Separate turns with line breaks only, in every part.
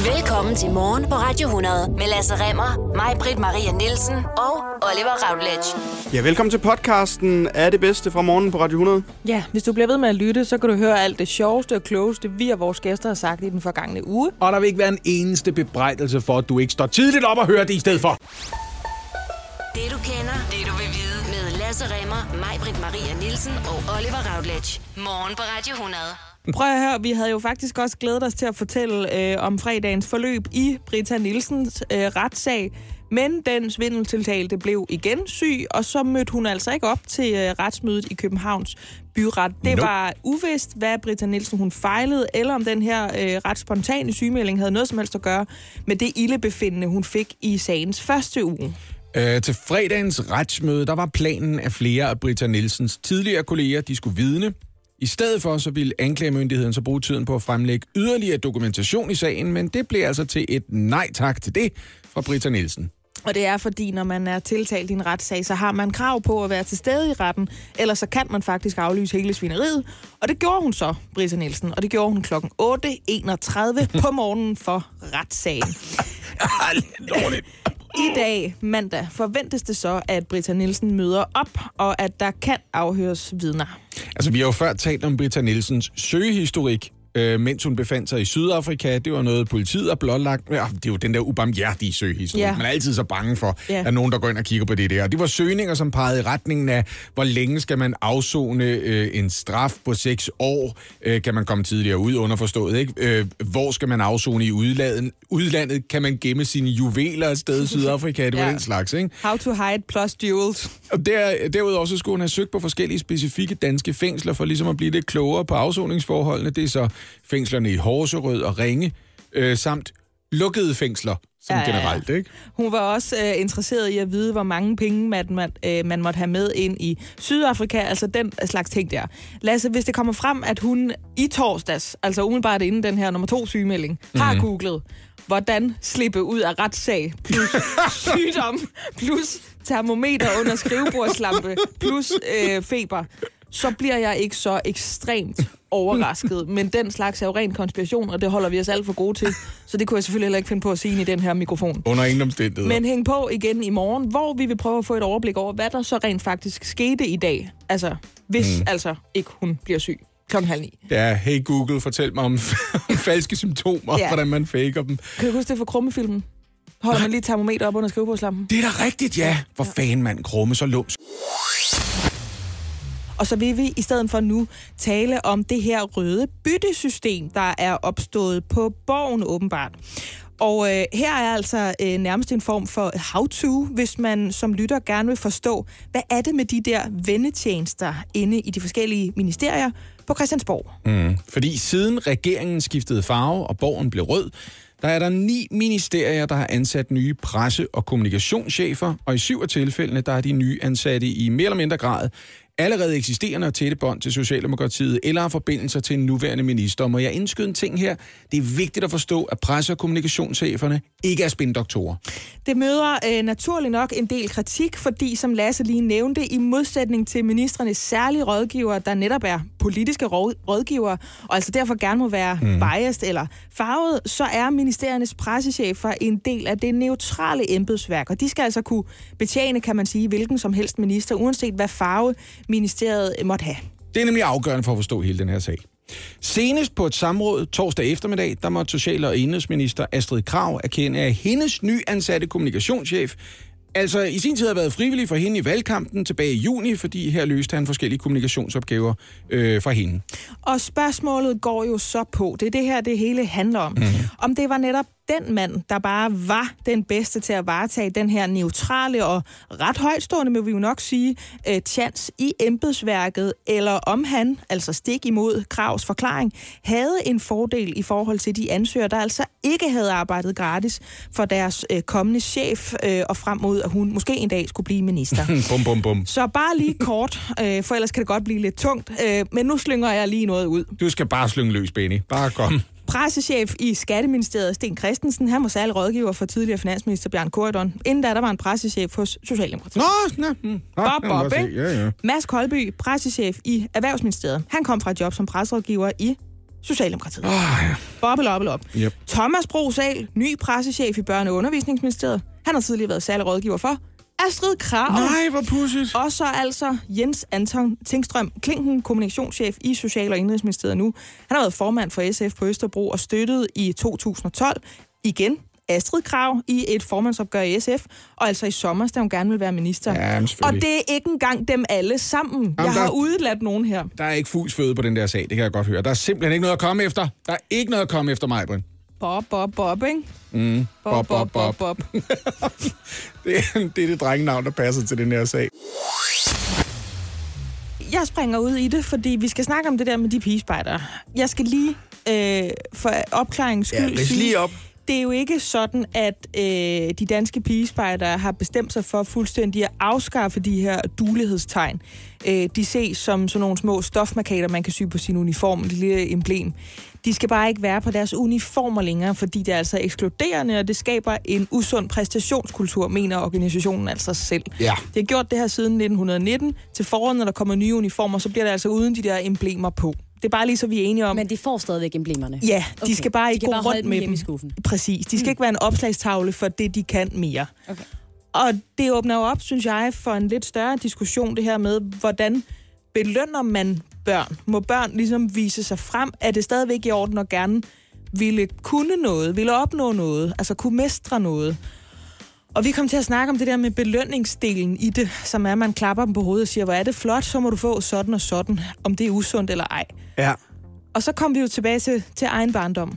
Velkommen til Morgen på Radio 100 med Lasse Remmer, mig, Britt Maria Nielsen og Oliver Routledge.
Ja, velkommen til podcasten Er det bedste fra morgen på Radio 100.
Ja, hvis du bliver ved med at lytte, så kan du høre alt det sjoveste og klogeste, vi og vores gæster har sagt i den forgangne uge.
Og der vil ikke være en eneste bebrejdelse for, at du ikke står tidligt op og hører det i stedet for.
Det du kender, det du vil vide med Lasse Remmer, mig, Britt Maria Nielsen og Oliver Routledge. Morgen på Radio 100.
Prøv at høre, vi havde jo faktisk også glædet os til at fortælle om fredagens forløb i Britta Nielsens retssag. Men den svindeltiltalte blev igen syg, og så mødte hun altså ikke op til retsmødet i Københavns byret. Det var uvist, hvad Britta Nielsen hun fejlede, eller om den her ret spontane sygemelding havde noget som helst at gøre med det ildebefindende, hun fik i sagens første uge.
Til fredagens retsmøde, der var planen, at flere af Britta Nielsens tidligere kolleger, de skulle vidne. I stedet for, så ville anklagemyndigheden så bruge tiden på at fremlægge yderligere dokumentation i sagen, men det blev altså til et nej tak til det fra Britta Nielsen.
Og det er fordi, når man er tiltalt i en retssag, så har man krav på at være til stede i retten, ellers så kan man faktisk aflyse hele svineriet. Og det gjorde hun så, Britta Nielsen, og det gjorde hun klokken 8.31 på morgenen for retssagen. I dag, mandag, forventes det så, at Britta Nielsen møder op, og at der kan afhøres vidner.
Altså, vi har jo før talt om Britta Nielsens søgehistorik, mens hun befandt sig i Sydafrika. Det var noget, politiet har blotlagt. Ja, det er jo den der ubarmhjertige søgehistorik.
Ja.
Man er altid så bange for, at nogen, der går ind og kigger på det der. Det var søgninger, som pegede i retningen af, hvor længe skal man afsone en straf på 6 år? Kan man komme tidligere ud, underforstået, ikke? Hvor skal man afsone i udlandet? Kan man gemme sine juveler et sted i Sydafrika? Det var den slags, ikke?
How to hide plus jewels.
Og derudover så skulle hun have søgt på forskellige specifikke danske fængsler, for ligesom at blive lidt klogere på afsoningsforholdene. Det er så fængslerne i Horserød og Ringe, samt lukkede fængsler generelt, ikke?
Hun var også interesseret i at vide, hvor mange penge man måtte have med ind i Sydafrika, altså den slags ting der. Lasse, hvis det kommer frem, at hun i torsdags, altså umiddelbart inden den her nummer 2 sygemelding, har googlet, hvordan slippe ud af retssag, plus sygdom, plus termometer under skrivebordslampe, plus feber, så bliver jeg ikke så ekstremt overrasket. Men den slags er jo ren konspiration, og det holder vi os alt for gode til. Så det kunne jeg selvfølgelig heller ikke finde på at sige i den her mikrofon.
Under ingen omstændigheder.
Men hæng på igen i morgen, hvor vi vil prøve at få et overblik over, hvad der så rent faktisk skete i dag. Altså, hvis altså ikke hun bliver syg. 8:30.
Ja, hey Google, fortæl mig om falske symptomer, hvordan man faker dem.
Kan du huske det fra Krummefilmen? Holder man lige termometer op under skrivebordslampen?
Det er da rigtigt, ja. Hvor fanden mand, Krumme så lumsk.
Og så vil vi i stedet for nu tale om det her røde byttesystem, der er opstået på Borgen åbenbart. Og her er altså nærmest en form for how-to, hvis man som lytter gerne vil forstå, hvad er det med de der vennetjenester inde i de forskellige ministerier på Christiansborg.
Fordi siden regeringen skiftede farve, og Borgen blev rød, der er der 9 ministerier, der har ansat nye presse- og kommunikationschefer, og i 7 af tilfældene, der er de nye ansatte i mere eller mindre grad allerede eksisterende og tætte bånd til Socialdemokratiet eller har forbindelser til en nuværende minister. Må jeg indskyde en ting her? Det er vigtigt at forstå, at presse- og kommunikationscheferne ikke er spindoktorer. Det
møder naturligt nok en del kritik, fordi som Lasse lige nævnte, i modsætning til ministrenes særlige rådgivere, der netop er politiske rådgivere, og altså derfor gerne må være biased eller farvet, så er ministeriernes pressechefer en del af det neutrale embedsværk, og de skal altså kunne betjene, kan man sige, hvilken som helst minister, uanset hvad farve ministeriet måtte have.
Det er nemlig afgørende for at forstå hele den her sag. Senest på et samråd torsdag eftermiddag, der måtte social- og indenrigsminister Astrid Krag erkende, at hendes nyansatte kommunikationschef altså i sin tid har været frivillig for hende i valgkampen tilbage i juni, fordi her løste han forskellige kommunikationsopgaver for hende.
Og spørgsmålet går jo så på, det er det her, det hele handler om. Om det var netop den mand, der bare var den bedste til at varetage den her neutrale og ret højtstående, må vi jo nok sige, tjans i embedsværket, eller om han, altså stik imod Krags forklaring, havde en fordel i forhold til de ansøgere, der altså ikke havde arbejdet gratis for deres kommende chef, og frem mod, at hun måske en dag skulle blive minister.
Bum, bum, bum.
Så bare lige kort, for ellers kan det godt blive lidt tungt, men nu slynger jeg lige noget ud.
Du skal bare slynge løs, Benny. Bare kom.
Pressechef i Skatteministeriet, Sten Christensen, han var særlig rådgiver for tidligere finansminister Bjarne Corydon. Inden da, der var en pressechef hos Socialdemokratiet. Bob, ikke?
Ja.
Mads Kolby, pressechef i Erhvervsministeriet. Han kom fra et job som presserådgiver i Socialdemokratiet.
Ja.
Bobbel op.
Yep.
Thomas Brosahl, ny pressechef i Børne- og Undervisningsministeriet. Han har tidligere været særlig rådgiver for Astrid Krag.
Nej, hvor pudsigt.
Og så altså Jens Anton Tingstrøm Klinken, kommunikationschef i Social- og Indenrigsministeriet nu. Han har været formand for SF på Østerbro og støttede i 2012 igen Astrid Krag i et formandsopgør i SF, og altså i sommer, da hun gerne vil være minister.
Ja,
og det er ikke engang dem alle sammen. Jeg har udeladt nogen her.
Der er ikke fugls føde på den der sag, det kan jeg godt høre. Der er simpelthen ikke noget at komme efter. Der er ikke noget at komme efter mig, Brind.
Bob, ikke?
Bob. Det er det drengenavn, der passer til den her sag.
Jeg springer ud i det, fordi vi skal snakke om det der med de pigespejdere. Jeg skal lige for opklaringens skyld
sige lige op.
Det er jo ikke sådan, at de danske pigespejdere har bestemt sig for fuldstændig at afskaffe de her duelighedstegn. De ses som sådan nogle små stofmarkader, man kan sy på sin uniform, et lille emblem. De skal bare ikke være på deres uniformer længere, fordi det er altså ekskluderende, og det skaber en usund præstationskultur, mener organisationen altså selv.
Ja.
Det har gjort det her siden 1919. Til foråret, når der kommer nye uniformer, så bliver det altså uden de der emblemer på. Det er bare lige så, vi er enige om.
Men de får stadigvæk emblemerne?
Ja, de skal bare ikke gå rundt med dem.
I skuffen.
Præcis. De skal ikke være en opslagstavle for det, de kan mere.
Okay.
Og det åbner jo op, synes jeg, for en lidt større diskussion, det her med, hvordan belønner man børn? Må børn ligesom vise sig frem? Er det stadigvæk i orden at gerne ville kunne noget, ville opnå noget, altså kunne mestre noget? Og vi kom til at snakke om det der med belønningsdelen i det, som er, at man klapper dem på hovedet og siger, hvor er det flot, så må du få sådan og sådan, om det er usundt eller ej.
Ja.
Og så kom vi jo tilbage til egen barndom,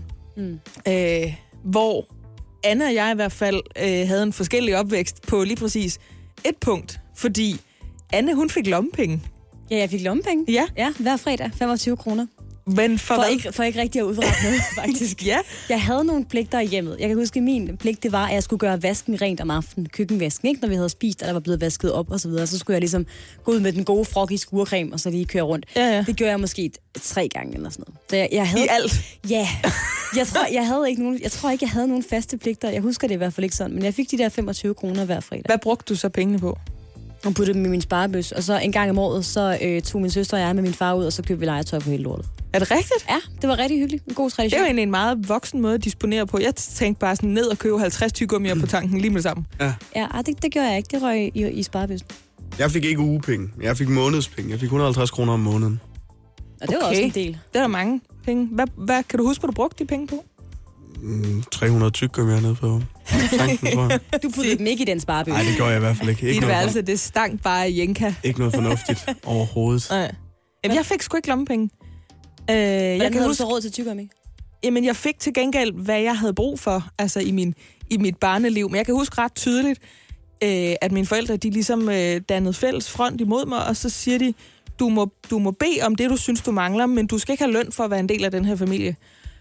hvor Anne og jeg i hvert fald havde en forskellig opvækst på lige præcis et punkt, fordi Anne, hun fik lommepenge.
Ja, jeg fik lommepenge. Ja, hver fredag, 25 kroner.
Men
for ikke rigtig at udrette noget, faktisk.
Ja.
Jeg havde nogle pligter i hjemmet. Jeg kan huske, at min pligt, det var, at jeg skulle gøre vasken rent om aftenen. Køkkenvasken, ikke? Når vi havde spist, og der var blevet vasket op og så videre. Så skulle jeg ligesom gå ud med den gode frog i skurcreme, og så lige køre rundt.
Ja.
Det gjorde jeg måske 3 gange eller sådan noget. Så jeg havde...
I alt?
Ja. Jeg tror ikke, jeg havde nogen faste pligter. Jeg husker det i hvert fald ikke sådan. Men jeg fik de der 25 kroner hver fredag.
Hvad brugte du så pengene på?
Og puttede dem i min sparebøs. Og så en gang om året, så tog min søster og jeg med min far ud, og så købte vi legetøj på hele lortet.
Er det rigtigt?
Ja, det var rigtig hyggeligt. En god tradition.
Det er jo egentlig en meget voksen måde at disponere på. Jeg tænkte bare sådan ned og købe 50 tyggegummier på tanken lige med det samme.
Ja, det gjorde jeg ikke. Det røg i sparebøssen.
Jeg fik ikke ugepenge. Jeg fik månedspenge. Jeg fik 150 kroner om måneden.
Og det var også en del.
Det er der mange penge. Hvad kan du huske, hvad du brugte de penge på?
300 tyggegummier nede på tanken, tror jeg.
Du puttede dem ikke i den sparebøs.
Nej, det gjorde jeg i hvert fald ikke.
Dit værelse, det stank bare i jenka.
Ikke noget fornuftigt overhovedet.
Jamen, jeg fik sgu ikke lommepenge.
Hvordan havde du så råd til tyggegummi?
Jamen, jeg fik til gengæld, hvad jeg havde brug for, altså i mit barneliv. Men jeg kan huske ret tydeligt, at mine forældre, de ligesom dannede fælles front imod mig, og så siger de, du må bede om det, du synes, du mangler, men du skal ikke have løn for at være en del af den her familie.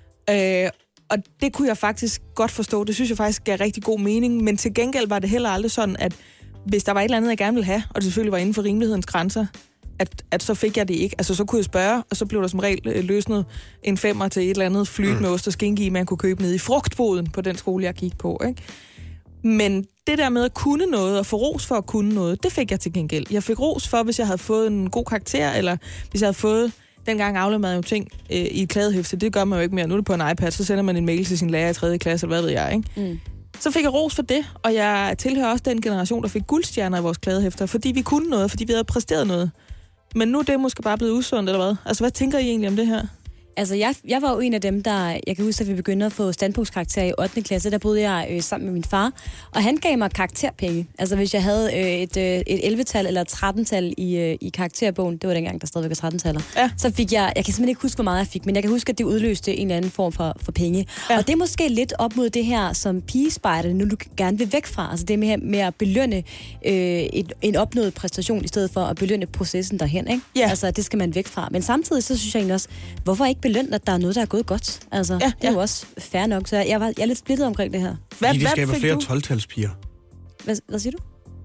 Og det kunne jeg faktisk godt forstå. Det synes jeg faktisk gav rigtig god mening. Men til gengæld var det heller aldrig sådan, at hvis der var et eller andet, jeg gerne ville have, og det selvfølgelig var inden for rimelighedens grænser, at så fik jeg det ikke. Altså, så kunne jeg spørge, og så blev der som regel løsnet en 5'er til et eller andet flyt med ost og skinke i, man kunne købe ned i frugtboden på den skole, jeg gik på, ikke? Men det der med at kunne noget, og få ros for at kunne noget, det fik jeg til gengæld. Jeg fik ros for, hvis jeg havde fået en god karakter, eller hvis jeg havde fået... Dengang afleverede man jo ting i et kladehæfte, det gør man jo ikke mere. Nu er det på en iPad, så sender man en mail til sin lærer i 3. klasse, eller hvad ved jeg, ikke? Så fik jeg ros for det, og jeg tilhører også den generation, der fik guldstjerner i vores kladehæfter, fordi vi kunne noget, fordi vi havde præsteret noget. Men nu er det måske bare blevet usundt, eller hvad? Altså, hvad tænker I egentlig om det her?
Altså, jeg var jo en af dem, der... Jeg kan huske, at vi begyndte at få standpunktskarakter i 8. klasse. Der boede jeg sammen med min far, og han gav mig karakterpenge. Altså, hvis jeg havde et 11-tal eller et 13-tal i karakterbogen, det var dengang, der stadigvæk var 13-taller, så fik jeg... Jeg kan simpelthen ikke huske, hvor meget jeg fik, men jeg kan huske, at det udløste en eller anden form for penge. Ja. Og det er måske lidt op mod det her, som pigespejder nu du gerne vil væk fra. Altså, det med at belønne en opnået præstation, i stedet for at belønne processen derhen, ikke?
Ja.
Altså, det skal man væk fra. Men samtidig, så synes jeg egentlig også, hvorfor ikke belønne, at der er noget, der er gået godt? Altså, det er jo også fair nok. Så jeg er lidt splittet omkring det her.
Fordi det skaber flere 12-talspiger.
Hvad siger du?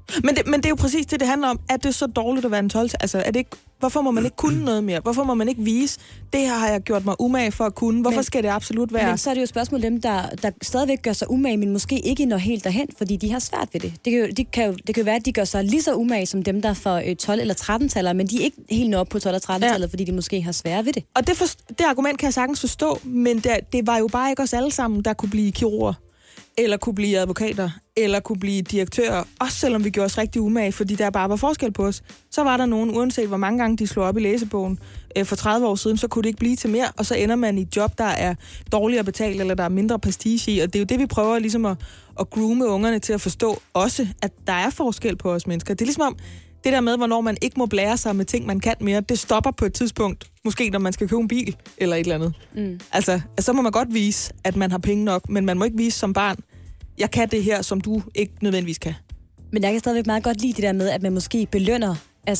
Men det er jo præcis det handler om. Er det så dårligt at være en 12? Altså, er det ikke, hvorfor må man ikke kunne noget mere? Hvorfor må man ikke vise, det her har jeg gjort mig umage for at kunne? Hvorfor skal det absolut være?
Men så er det jo et spørgsmål dem, der stadigvæk gør sig umage, men måske ikke når helt derhen, fordi de har svært ved det. Det kan jo være, at de gør sig lige så umage som dem, der får 12 eller 13-taller, men de er ikke helt nået op på 12 eller 13-tallet, fordi de måske har svært ved det.
Og det argument kan jeg sagtens forstå, men det var jo bare ikke os alle sammen, der kunne blive kirurger, eller kunne blive advokater, eller kunne blive direktører, også selvom vi gjorde os rigtig umage, fordi der bare var forskel på os. Så var der nogen, uanset hvor mange gange de slog op i læsebogen for 30 år siden, så kunne det ikke blive til mere, og så ender man i et job, der er dårligere betalt, eller der er mindre prestige i, og det er jo det, vi prøver ligesom at groome ungerne til at forstå også, at der er forskel på os mennesker. Det er ligesom om, det der med, hvornår man ikke må blære sig med ting, man kan mere, det stopper på et tidspunkt, måske når man skal købe en bil, eller et eller andet. Altså, så må man godt vise, at man har penge nok, men man må ikke vise som barn, jeg kan det her, som du ikke nødvendigvis kan.
Men jeg kan stadigvæk meget godt lide det der med, at man måske belønner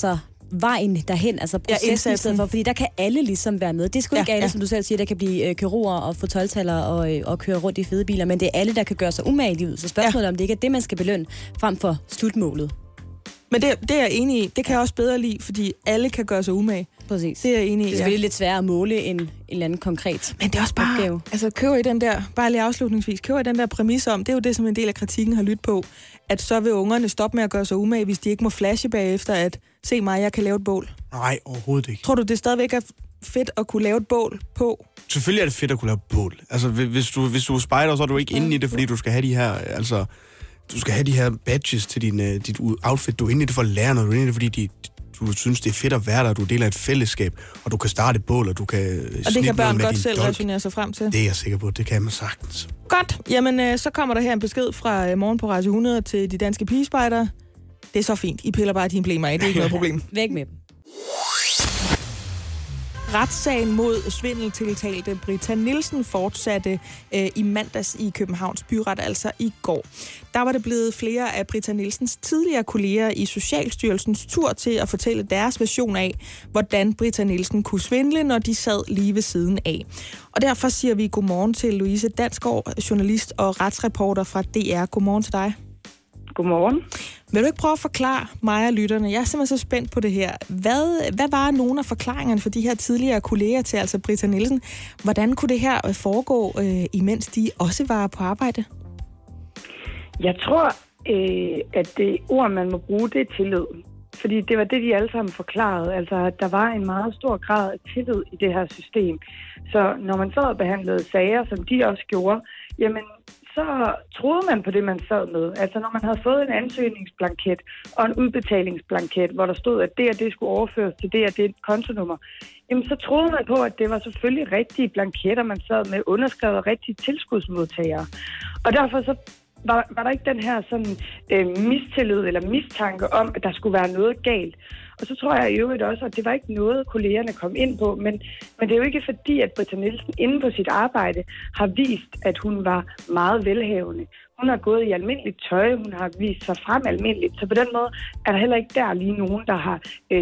vejen derhen, altså processen i stedet for, fordi der kan alle ligesom være med. Det er sgu ikke alle, som du selv siger, der kan blive kirurger og få 12-taller og køre rundt i fede biler, men det er alle, der kan gøre sig umage i livet. Så spørgsmålet om det ikke er det, man skal belønne, frem for slutmålet.
Men det er jeg enig i. Det kan jeg også bedre lide, fordi alle kan gøre sig umage.
Præcis.
Det er jeg enig i.
Det er selvfølgelig lidt sværere at måle en eller anden konkret.
Men det er også bare, opgave. Altså køber I den der, bare lige afslutningsvis, køber I den der præmis om, det er jo det, som en del af kritikken har lyttet på, at så vil ungerne stoppe med at gøre sig umage, hvis de ikke må flashe bagefter, at se mig, jeg kan lave et bål.
Nej, overhovedet ikke.
Tror du, det stadigvæk er fedt at kunne lave et bål på?
Selvfølgelig er det fedt at kunne lave et bål. Altså, hvis du er spejder, så er du ikke inde i det, fordi du skal have de her, altså... Du skal have de her badges til dit outfit. Du er inde i det for at lære noget. Du er inde i det, fordi du synes, det er fedt at være der. Du deler et fællesskab, og du kan starte et bål, og du kan...
Og det kan børn godt selv resonere sig frem til.
Det er jeg sikker på. Det kan man sagtens.
Godt. Jamen, så kommer der her en besked fra Morgen på Radio 100 til de danske pigespejdere. Det er så fint. I piller bare dine blemmer af. Det er ikke noget problem.
Væk med dem.
Retssagen mod svindeltiltalte Britta Nielsen fortsatte i mandags i Københavns Byret, altså i går. Der var det blevet flere af Britta Nielsens tidligere kolleger i Socialstyrelsens tur til at fortælle deres version af, hvordan Britta Nielsen kunne svindle, når de sad lige ved siden af. Og derfor siger vi godmorgen til Louise Dansgaard, journalist og retsreporter fra DR. Godmorgen til dig.
Godmorgen.
Vil du ikke prøve at forklare mig og lytterne? Jeg er simpelthen så spændt på det her. Hvad var nogle af forklaringerne for de her tidligere kolleger til, altså Britta Nielsen? Hvordan kunne det her foregå, imens de også var på arbejde?
Jeg tror, at det ord, man må bruge, det er tillid. Fordi det var det, de alle sammen forklarede. Altså, der var en meget stor grad af tillid i det her system. Så når man sad og behandlede sager, som de også gjorde, jamen, så troede man på det, man sad med. Altså når man havde fået en ansøgningsblanket og en udbetalingsblanket, hvor der stod, at det og det skulle overføres til det og det kontonummer, jamen så troede man på, at det var selvfølgelig rigtige blanketter, man sad med, underskrevet rigtige tilskudsmodtagere. Og derfor så var der ikke den her sådan mistillid eller mistanke om, at der skulle være noget galt. Og så tror jeg i øvrigt også, at det var ikke noget, kollegerne kom ind på, men det er jo ikke fordi, at Britta Nielsen inde på sit arbejde har vist, at hun var meget velhavende. Hun har gået i almindeligt tøj, hun har vist sig frem almindeligt, så på den måde er der heller ikke der lige nogen, der har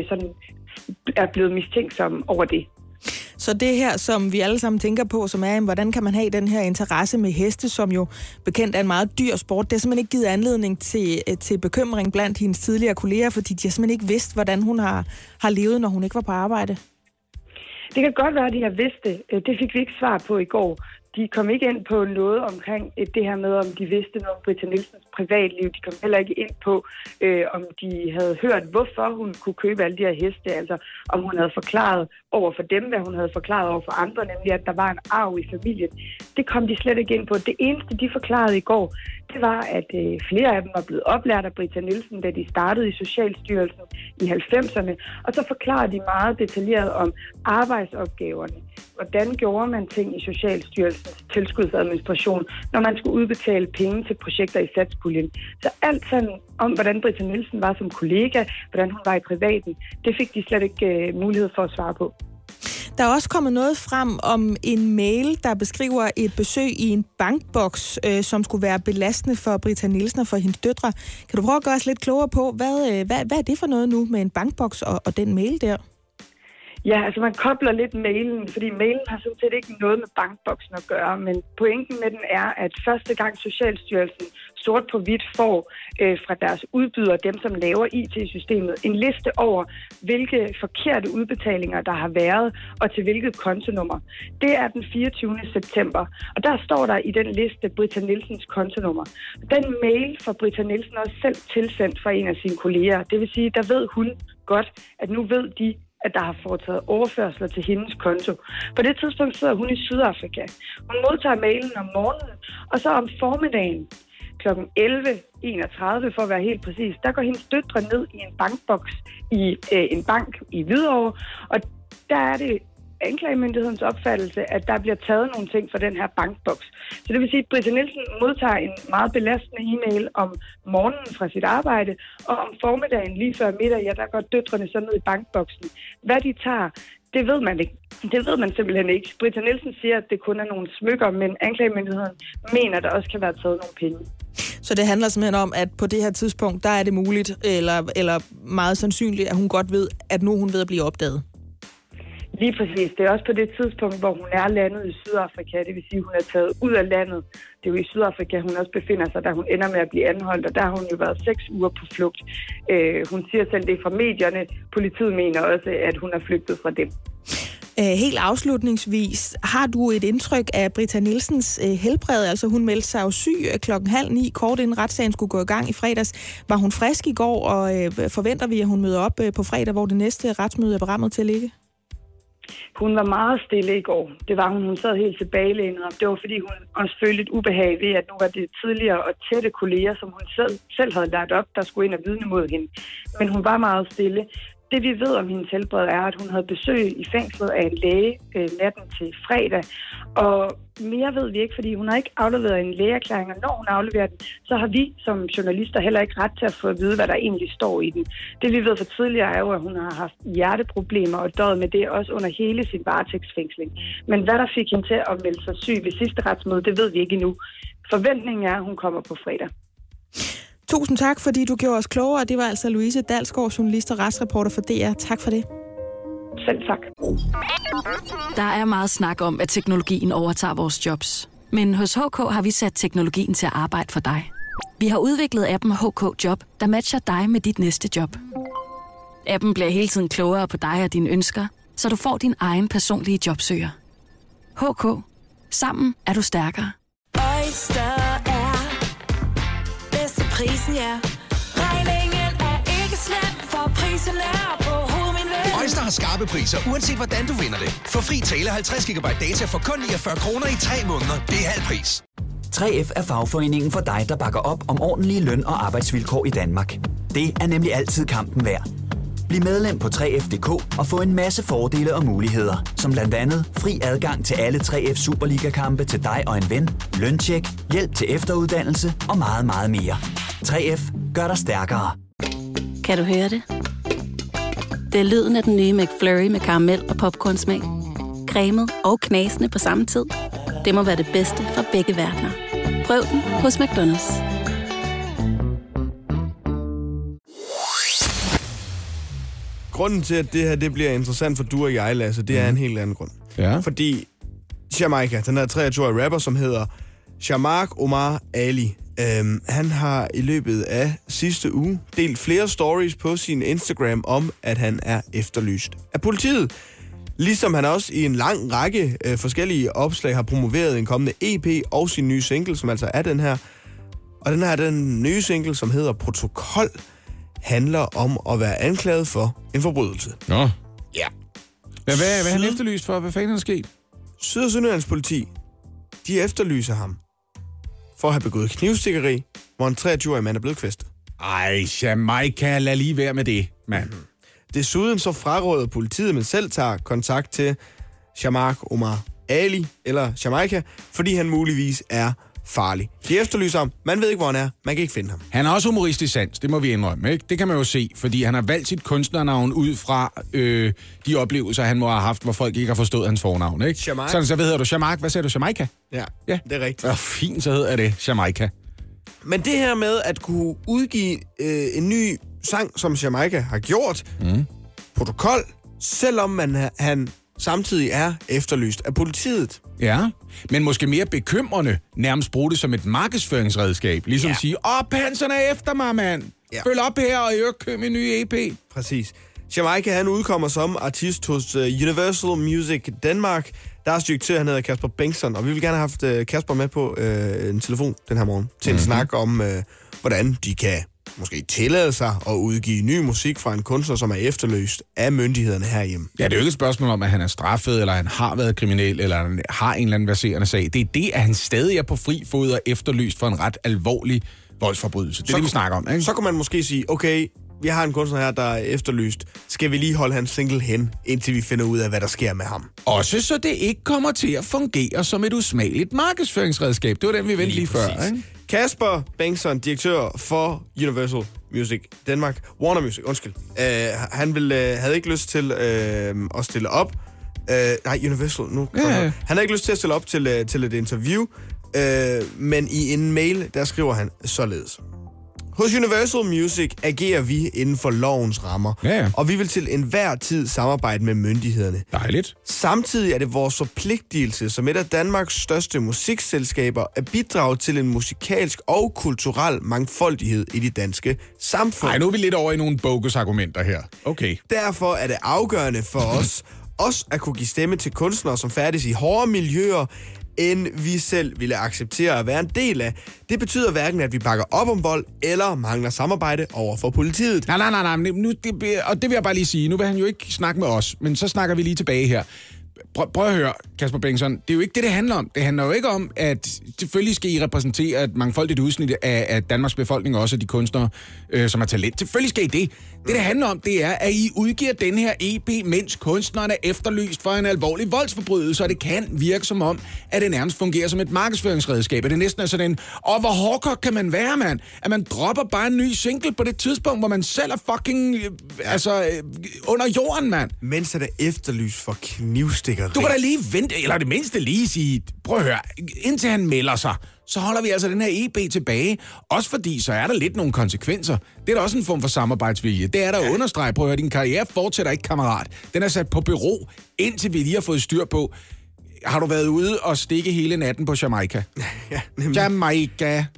er blevet mistænksomme over det.
Så det her, som vi alle sammen tænker på, som er, hvordan kan man have den her interesse med heste, som jo bekendt er en meget dyr sport, det har simpelthen ikke givet anledning til bekymring blandt hendes tidligere kolleger, fordi de har simpelthen ikke vidst, hvordan hun har levet, når hun ikke var på arbejde.
Det kan godt være, at de har vidst det. Det fik vi ikke svar på i går. De kom ikke ind på noget omkring det her med, om de vidste noget om Britta Nielsens privatliv. De kom heller ikke ind på, om de havde hørt, hvorfor hun kunne købe alle de her heste. Altså, om hun havde forklaret over for dem, hvad hun havde forklaret over for andre, nemlig at der var en arv i familien. Det kom de slet ikke ind på. Det eneste, de forklarede i går, det var, at flere af dem var blevet oplært af Britta Nielsen, da de startede i Socialstyrelsen i 90'erne. Og så forklarede de meget detaljeret om arbejdsopgaverne. Hvordan gjorde man ting i Socialstyrelsens tilskudsadministration, når man skulle udbetale penge til projekter i satspuljen. Så alt sådan om, hvordan Britta Nielsen var som kollega, hvordan hun var i privaten, det fik de slet ikke mulighed for at svare på.
Der er også kommet noget frem om en mail, der beskriver et besøg i en bankboks, som skulle være belastende for Britta Nielsen og for hendes døtre. Kan du prøve at gøre os lidt klogere på, hvad er det for noget nu med en bankboks og den mail der?
Ja, altså man kobler lidt mailen, fordi mailen har sådan set ikke noget med bankboksen at gøre, men pointen med den er, at første gang Socialstyrelsen sort på hvidt får fra deres udbydere, dem som laver IT-systemet, en liste over, hvilke forkerte udbetalinger der har været, og til hvilket kontonummer. Det er den 24. september, og der står der i den liste Britta Nielsens kontonummer. Den mail får Britta Nielsen også selv tilsendt fra en af sine kolleger. Det vil sige, der ved hun godt, at nu ved de, at der har foretaget overførsler til hendes konto. På det tidspunkt sidder hun i Sydafrika. Hun modtager mailen om morgenen, og så om formiddagen kl. 11.31, for at være helt præcis, der går hendes døtre ned i en bankboks i en bank i Hvidovre, og der er det anklagemyndighedens opfattelse, at der bliver taget nogle ting fra den her bankboks. Så det vil sige, at Britta Nielsen modtager en meget belastende e-mail om morgenen fra sit arbejde, og om formiddagen lige før middag, ja, der går døtrene så ned i bankboksen. Hvad de tager, det ved man ikke. Det ved man simpelthen ikke. Britta Nielsen siger, at det kun er nogle smykker, men anklagemyndigheden mener, at der også kan være taget nogle penge.
Så det handler simpelthen om, at på det her tidspunkt, der er det muligt, eller meget sandsynligt, at hun godt ved, at nu er hun ved at blive opdaget.
Lige præcis. Det er også på det tidspunkt, hvor hun er landet i Sydafrika. Det vil sige, at hun er taget ud af landet. Det er jo i Sydafrika, hun også befinder sig, da hun ender med at blive anholdt. Og der har hun jo været 6 uger på flugt. Hun siger selv det fra medierne. Politiet mener også, at hun er flygtet fra dem.
Helt afslutningsvis, har du et indtryk af Britta Nielsens helbred? Altså hun meldte sig jo syg 8:30, kort inden retssagen skulle gå i gang i fredags. Var hun frisk i går, og forventer vi, at hun møder op på fredag, hvor det næste retsmøde er berammet til at ligge?
Hun var meget stille i går. Det var hun. Hun sad helt tilbagelænet. Det var, fordi hun også følte et ubehag ved, at nu var det tidligere og tætte kolleger, som hun selv havde lagt op, der skulle ind og vidne mod hende. Men hun var meget stille. Det vi ved om hendes helbred er, at hun havde besøg i fængslet af en læge natten til fredag. Og mere ved vi ikke, fordi hun har ikke afleveret en lægeerklæring, og når hun afleverer den, så har vi som journalister heller ikke ret til at få at vide, hvad der egentlig står i den. Det vi ved for tidligere er jo, at hun har haft hjerteproblemer og døjet med det også under hele sin varetægtsfængsling. Men hvad der fik hende til at melde sig syg ved sidste retsmøde, det ved vi ikke endnu. Forventningen er, at hun kommer på fredag.
Tusind tak, fordi du gjorde os klogere. Det var altså Louise Dalsgaard, journalist og retsreporter for DR. Tak for det.
Selv tak.
Der er meget snak om, at teknologien overtager vores jobs. Men hos HK har vi sat teknologien til at arbejde for dig. Vi har udviklet appen HK Job, der matcher dig med dit næste job. Appen bliver hele tiden klogere på dig og dine ønsker, så du får din egen personlige jobsøger. HK. Sammen er du stærkere.
Oyster er bedst til prisen, ja. Regningen er ikke slem, for prisen er på hovedet, min ven.
Oyster har skarpe priser, uanset hvordan du vinder det. For fri tale 50 GB data for kun 49 kroner i 3 måneder. Det er halv pris.
3F er fagforeningen for dig, der bakker op om ordentlige løn- og arbejdsvilkår i Danmark. Det er nemlig altid kampen værd. Bliv medlem på 3F.dk og få en masse fordele og muligheder, som blandt andet fri adgang til alle 3F Superliga-kampe til dig og en ven, løntjek, hjælp til efteruddannelse og meget, meget mere. 3F gør dig stærkere.
Kan du høre det? Det er lyden af den nye McFlurry med karamel og popcornsmag. Cremet og knasende på samme tid. Det må være det bedste fra begge verdener. Prøv den hos McDonald's.
Grunden til, at det her det bliver interessant for du og jeg, Lasse, det er en helt anden grund.
Ja.
Fordi Jamaica, den her 23-årige rapper, som hedder Shamark Omar Ali, han har i løbet af sidste uge delt flere stories på sin Instagram om, at han er efterlyst af politiet. Ligesom han også i en lang række forskellige opslag har promoveret en kommende EP og sin nye single, som altså er den her. Og den nye single, som hedder Protokol, handler om at være anklaget for en forbrydelse.
Nå.
Ja.
Men hvad er han efterlyst for? Hvad fanden er der sket?
Syd- og Sønderjyllands politi, de efterlyser ham for at have begået knivstikkeri, hvor en 23-årig mand er blevet kvæstet.
Ej, Jamaica, lad lige være med det, mand.
Desuden så fraråder politiet, men selv tager kontakt til Shamark Omar Ali, eller Jamaica, fordi han muligvis er farlig. De efterlyser ham. Man ved ikke, hvor han er. Man kan ikke finde ham.
Han har også humoristisk sans, det må vi indrømme, ikke? Det kan man jo se, fordi han har valgt sit kunstnernavn ud fra de oplevelser, han må have haft, hvor folk ikke har forstået hans fornavn, ikke?
Jamaica.
Sådan, så hvad hedder du? Jamaica? Hvad sagde du? Jamaica?
Ja, det er rigtigt.
Ja, fint, så hedder det Jamaica.
Men det her med at kunne udgive en ny sang, som Jamaica har gjort, Protokol, selvom han samtidig er efterlyst af politiet.
Ja, men måske mere bekymrende nærmest bruge det som et markedsføringsredskab. Ligesom at sige, Panserne er efter mig, mand. Ja. Følg op her og køb min nye EP.
Præcis. Jamaica, han udkommer som artist hos Universal Music Danmark. Deres direktør, han hedder Kasper Bengtsson, og vi vil gerne have haft Kasper med på en telefon den her morgen til en snak om, hvordan de kan måske tillade sig at udgive ny musik fra en kunstner, som er efterløst af myndighederne herhjemme.
Ja, det er jo ikke et spørgsmål om, at han er straffet, eller han har været kriminel, eller han har en eller anden verserende sag. Det er det, at han stadig er på fri fod og efterløst for en ret alvorlig voldsforbrydelse. Det er det, vi snakker om, ikke?
Så kan man måske sige, okay, vi har en kunstner her, der er efterlyst. Skal vi lige holde hans single hen, indtil vi finder ud af, hvad der sker med ham?
Også så det ikke kommer til at fungere som et usmageligt markedsføringsredskab. Det var den, vi vendte lige før, ikke?
Kasper Bengtsson, direktør for Universal Music Danmark. Warner Music, undskyld. Han havde ikke lyst til at stille op. Universal, nu. Ja. Han havde ikke lyst til at stille op til et interview, men i en mail, der skriver han således. Hos Universal Music agerer vi inden for lovens rammer, og vi vil til enhver tid samarbejde med myndighederne.
Dejligt.
Samtidig er det vores forpligtelse som et af Danmarks største musikselskaber at bidrage til en musikalsk og kulturel mangfoldighed i de danske samfund.
Nej, nu er vi lidt over i nogle bogus argumenter her. Okay.
Derfor er det afgørende for os at kunne give stemme til kunstnere, som færdes i hårde miljøer, end vi selv ville acceptere at være en del af. Det betyder hverken, at vi bakker op om vold, eller mangler samarbejde over for politiet.
Nej. Nu, og det vil jeg bare lige sige. Nu vil han jo ikke snakke med os, men så snakker vi lige tilbage her. Prøv at høre, Kasper Bengtsson. Det er jo ikke det handler om. Det handler jo ikke om, at selvfølgelig skal I repræsentere et mangfoldigt udsnit af Danmarks befolkning, også af de kunstnere, som har talent. Selvfølgelig skal I det. Det handler om, det er, at I udgiver den her EP, mens kunstneren er efterlyst for en alvorlig voldsforbrydelse, og det kan virke som om, at det nærmest fungerer som et markedsføringsredskab. At det næsten er sådan en, hvor hårdkogt kan man være, mand? At man dropper bare en ny single på det tidspunkt, hvor man selv er fucking under jorden, mand.
Mens er det efterlyst for knivstikkeri.
Du kan da lige vente, eller det mindste lige sige, prøv at høre, indtil han melder sig, så holder vi altså den her EP tilbage. Også fordi, så er der lidt nogle konsekvenser. Det er da også en form for samarbejdsvilje. Det er der at understrege. Prøv at høre, din karriere fortsætter ikke, kammerat. Den er sat på bero, indtil vi lige har fået styr på. Har du været ude og stikke hele natten på Jamaica?
Ja, nemlig.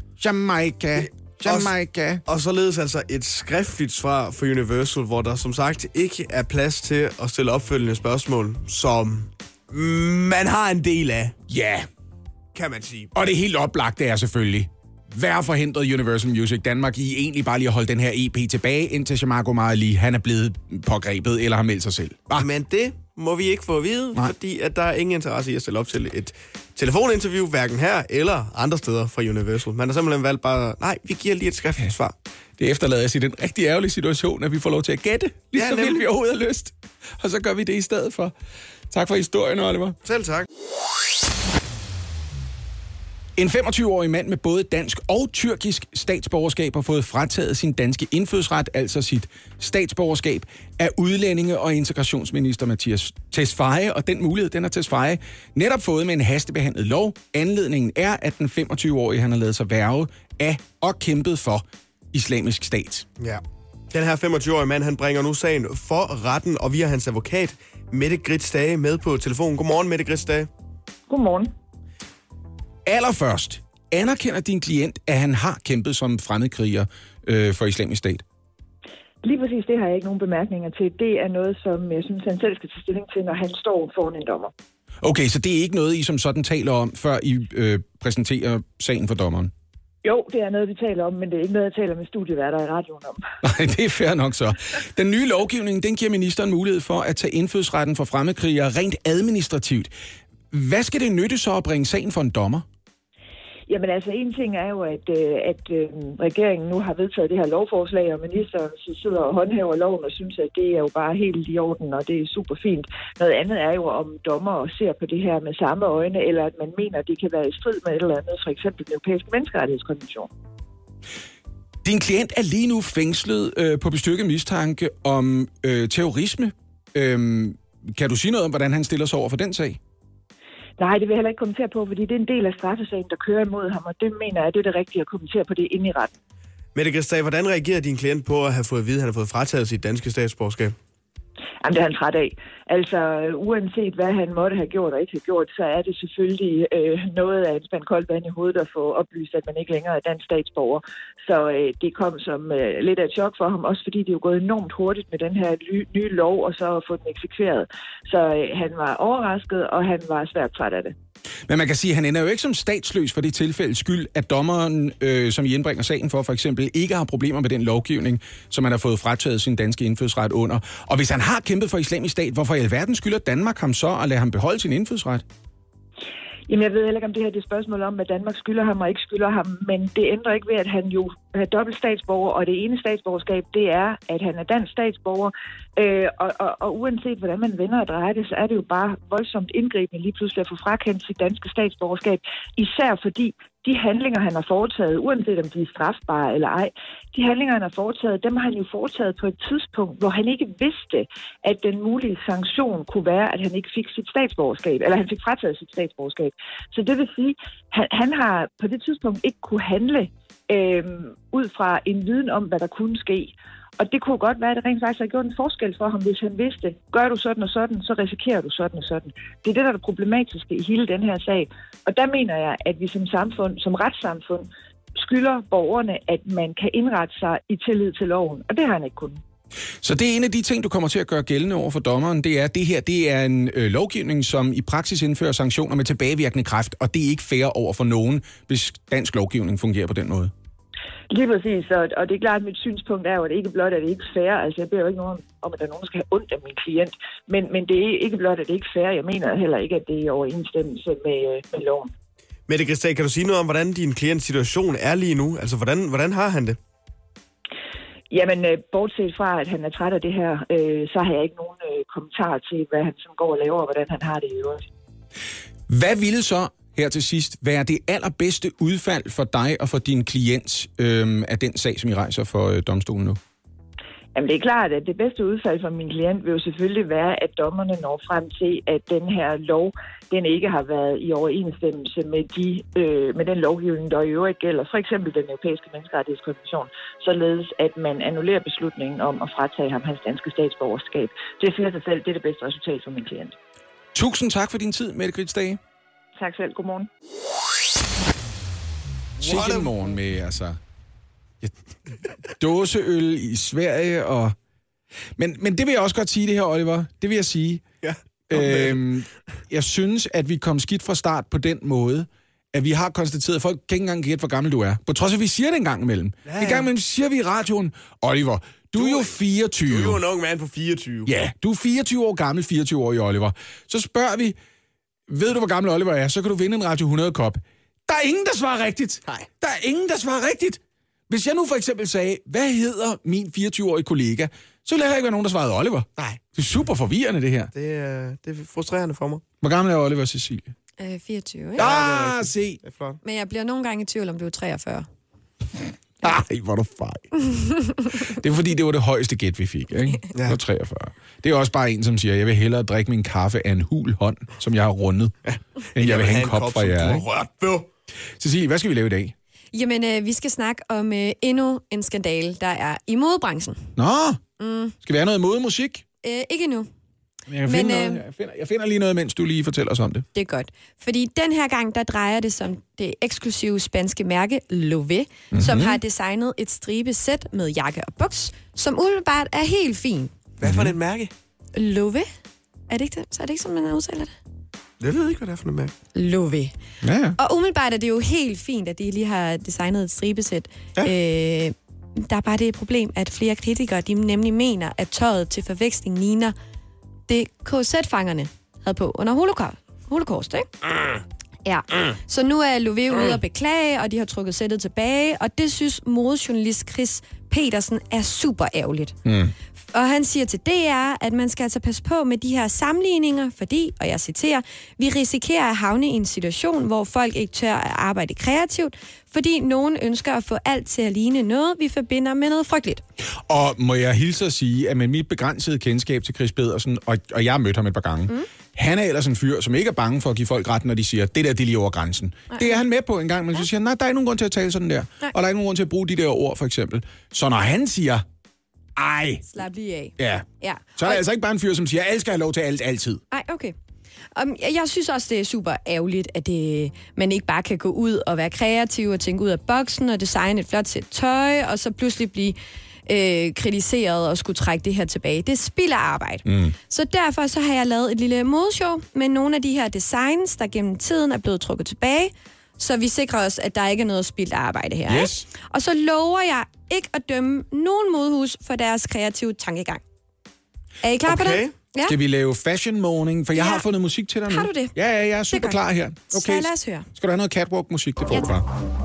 Jamaica.
Og således altså et skriftligt svar for Universal, hvor der som sagt ikke er plads til at stille opfølgende spørgsmål, som man har en del af.
Ja.
Kan man sige.
Og det helt oplagte er selvfølgelig, hvad har forhindret Universal Music Danmark i egentlig bare lige at holde den her EP tilbage, indtil Jamaica Marley, han er blevet pågrebet eller har meldt sig selv?
Men det må vi ikke få at vide, fordi at der er ingen interesse i at stille op til et telefoninterview, hverken her eller andre steder fra Universal. Man har simpelthen valgt bare, vi giver lige et skriftligt svar.
Det efterlader os i den rigtig ærgerlige situation, at vi får lov til at gætte, lige så vildt vi overhovedet har lyst. Og så gør vi det i stedet for. Tak for historien, Oliver.
Selv tak.
En 25-årig mand med både dansk og tyrkisk statsborgerskab har fået frataget sin danske indfødsret, altså sit statsborgerskab, af udlændinge- og integrationsminister Mattias Tesfaye, og den mulighed, den har Tesfaye netop fået med en hastebehandlet lov. Anledningen er, at den 25-årige, han har ladet sig hverve af og kæmpet for Islamisk Stat.
Ja. Den her 25-årige mand, han bringer nu sagen for retten, og vi har hans advokat, Mette Grits Dage, med på telefonen. Godmorgen, Mette Grits Dage.
Godmorgen.
Allerførst, anerkender din klient, at han har kæmpet som fremmedkriger for Islamisk Stat?
Lige præcis, det har jeg ikke nogen bemærkninger til. Det er noget, som jeg synes, han selv skal tage stilling til, når han står foran en dommer.
Okay, så det er ikke noget, I som sådan taler om, før I præsenterer sagen for dommeren?
Jo, det er noget, vi taler om, men det er ikke noget, jeg taler med studieværter i radioen om.
Nej, det er fair nok så. Den nye lovgivning, den giver ministeren mulighed for at tage indfødsretten for fremmedkrigere rent administrativt. Hvad skal det nytte så at bringe sagen for en dommer?
Jamen altså, en ting er jo, at regeringen nu har vedtaget det her lovforslag, og ministeren sidder og håndhæver loven og synes, at det er jo bare helt i orden, og det er super fint. Noget andet er jo, om dommer ser på det her med samme øjne, eller at man mener, at det kan være i strid med et eller andet, for eksempel den europæiske menneskerettighedskonvention.
Din klient er lige nu fængslet på bestyrket mistanke om terrorisme. Kan du sige noget om, hvordan han stiller sig over for den sag?
Nej, det vil jeg heller ikke kommentere på, fordi det er en del af straffesagen, der kører imod ham, og det mener jeg, det er det rigtige at kommentere på det inde i retten.
Mette Grits Dage, hvordan reagerer din klient på at have fået at vide, at han har fået frataget sit danske statsborgerskab?
Jamen, det er han træt af. Altså, uanset hvad han måtte have gjort og ikke have gjort, så er det selvfølgelig noget af et spand koldt vand i hovedet at få oplyst, at man ikke længere er dansk statsborger. Så det kom som lidt af et chok for ham, også fordi det er jo gået enormt hurtigt med den her nye lov, og så at få den eksekveret. Så han var overrasket, og han var svært træt af det.
Men man kan sige, at han ender jo ikke som statsløs for det tilfældes skyld, at dommeren, som I indbringer sagen for eksempel, ikke har problemer med den lovgivning, som han har fået frataget sin danske indfødsret under. Og hvis han har kæmpet for Islamisk Stat, hvorfor i alverden skylder Danmark ham så at lade ham beholde sin indfødsret?
Jamen, jeg ved heller ikke, om det her er et spørgsmål om, at Danmark skylder ham og ikke skylder ham, men det ændrer ikke ved, at han jo er dobbelt statsborger, og det ene statsborgerskab, det er, at han er dansk statsborger, og uanset hvordan man vender og drejer det, så er det jo bare voldsomt indgribende lige pludselig at få frakendt sit danske statsborgerskab, især fordi de handlinger, han har foretaget, uanset om de er strafbare eller ej, de handlinger, han har foretaget, dem har han jo foretaget på et tidspunkt, hvor han ikke vidste, at den mulige sanktion kunne være, at han ikke fik sit statsborgerskab, eller han fik frataget sit statsborgerskab. Så det vil sige, han har på det tidspunkt ikke kunne handle ud fra en viden om, hvad der kunne ske. Og det kunne godt være, at det rent faktisk har gjort en forskel for ham, hvis han vidste, gør du sådan og sådan, så risikerer du sådan og sådan. Det er det, der er det problematiske i hele den her sag. Og der mener jeg, at vi som samfund, som retssamfund, skylder borgerne, at man kan indrette sig i tillid til loven. Og det har han ikke kunnet.
Så det er en af de ting, du kommer til at gøre gældende over for dommeren, det er, at det her det er en lovgivning, som i praksis indfører sanktioner med tilbagevirkende kraft, og det er ikke fair over for nogen, hvis dansk lovgivning fungerer på den måde.
Lige præcis, og det er klart, at mit synspunkt er jo, at det ikke blot er det ikke fair. Altså, jeg beder jo ikke nogen om, at der er nogen, der skal have ondt af min klient. Men det er ikke blot, at det ikke fair. Jeg mener heller ikke, at det er i overensstemmelse med loven.
Mette Grisdal, kan du sige noget om, hvordan din klients situation er lige nu? Altså, hvordan har han det?
Jamen, bortset fra, at han er træt af det her, så har jeg ikke nogen kommentar til, hvad han sådan går og laver, og hvordan han har det i øvrigt.
Hvad ville så her til sidst være det allerbedste udfald for dig og for din klient af den sag, som I rejser for domstolen nu?
Jamen, det er klart, at det bedste udfald for min klient vil jo selvfølgelig være, at dommerne når frem til, at den her lov, den ikke har været i overensstemmelse med den lovgivning, der i øvrigt gælder. For eksempel den europæiske menneskerettighedskonvention, således at man annullerer beslutningen om at fratage ham hans danske statsborgerskab. Det siger sig selv, det er det bedste resultat for min klient.
Tusind tak for din tid, Mette Grisdal.
Tak selv. Godmorgen.
Chicken morgen med, altså... dåseøl i Sverige og... Men det vil jeg også godt sige, det her, Oliver. Det vil jeg sige.
Ja.
Jeg synes, at vi kom skidt fra start på den måde, at vi har konstateret, at folk kan ikke engang gætte, hvor gammel du er. På trods af, at vi siger det en gang imellem. Ja. En gang imellem siger vi i radioen, Oliver, du er jo 24.
Du er jo en ung mand på 24.
Ja, du er 24 år gammel, 24-årig Oliver. Så spørger vi, ved du, hvor gammel Oliver er? Så kan du vinde en Radio 100-kop. Der er ingen, der svarer rigtigt.
Nej.
Der er ingen, der svarer rigtigt. Hvis jeg nu for eksempel sagde, hvad hedder min 24-årige kollega, så ville der ikke være nogen, der svarede Oliver.
Nej.
Det er super forvirrende, det her.
Det er frustrerende for mig.
Hvor gammel er Oliver, Cecilie?
24, ikke?
Se.
Det er flot.
Men jeg bliver nogle gange i tvivl, om du er 43.
Ej, hvor er du fejl. Det er fordi, det var det højeste gæt, vi fik, ikke? Ja. Det var 43. Det er også bare en, som siger, jeg vil hellere drikke min kaffe af en hul hånd, som jeg har rundet, end jeg vil have en kop fra jer. Cecilie, hvad skal vi lave i dag?
Jamen, vi skal snakke om endnu en skandale, der er i modebranchen.
Nå, skal vi have noget modemusik?
Ikke endnu.
Jeg finder lige noget, mens du lige fortæller os om det.
Det er godt. Fordi den her gang, der drejer det som det eksklusive spanske mærke Loewe, som har designet et stribesæt med jakke og buks, som umiddelbart er helt fin.
Hvad for et mærke?
Loewe? Er det ikke det? Så er det ikke, som man udtaler det?
Jeg ved ikke, hvad det er for et mærke.
Loewe.
Ja.
Og umiddelbart er det jo helt fint, at de lige har designet et stribesæt.
Ja.
Der er bare det problem, at flere kritikere, de nemlig mener, at tøjet til forveksling ligner det KZ-fangerne havde på under holocaust, ikke? Ja. Så nu er Loewe ude at beklage, og de har trukket sættet tilbage, og det synes modejournalist Chris Petersen er super ærgerligt. Og han siger til DR, at man skal altså passe på med de her sammenligninger, fordi, og jeg citerer, vi risikerer at havne i en situation, hvor folk ikke tør at arbejde kreativt, fordi nogen ønsker at få alt til at ligne noget, vi forbinder med noget frygteligt.
Og må jeg hilse at sige, at med mit begrænsede kendskab til Chris Pedersen, og jeg har mødt ham et par gange, han er ellers en fyr, som ikke er bange for at give folk ret, når de siger, det der, det er lige over grænsen. Nej. Det er han med på en gang, men så siger han, nej, der er ikke nogen grund til at tale sådan der. Nej. Og der er ikke nogen grund til at bruge de der ord, for eksempel. Så når han siger, Ej.
Slap lige af.
Ja.
Ja.
Så er det altså ikke bare en fyr, som siger, at alle skal have lov til alt, altid.
Nej, okay. Jeg synes også, det er super ærgerligt, at man ikke bare kan gå ud og være kreativ og tænke ud af boksen og designe et flot sæt tøj, og så pludselig blive kritiseret og skulle trække det her tilbage. Det spilder arbejde. Så derfor så har jeg lavet et lille modeshow med nogle af de her designs, der gennem tiden er blevet trukket tilbage, så vi sikrer os, at der ikke er noget spildt arbejde her.
Yes.
Ikke? Og så lover jeg ikke at dømme nogen modehus for deres kreative tankegang. Er I klar på det? Ja.
Skal vi lave fashion morning? For jeg har fundet musik til dig nu.
Har du det?
Ja, jeg er super klar her.
Så lad os høre.
Skal du have noget catwalk-musik? Det får
Ja,
du bare.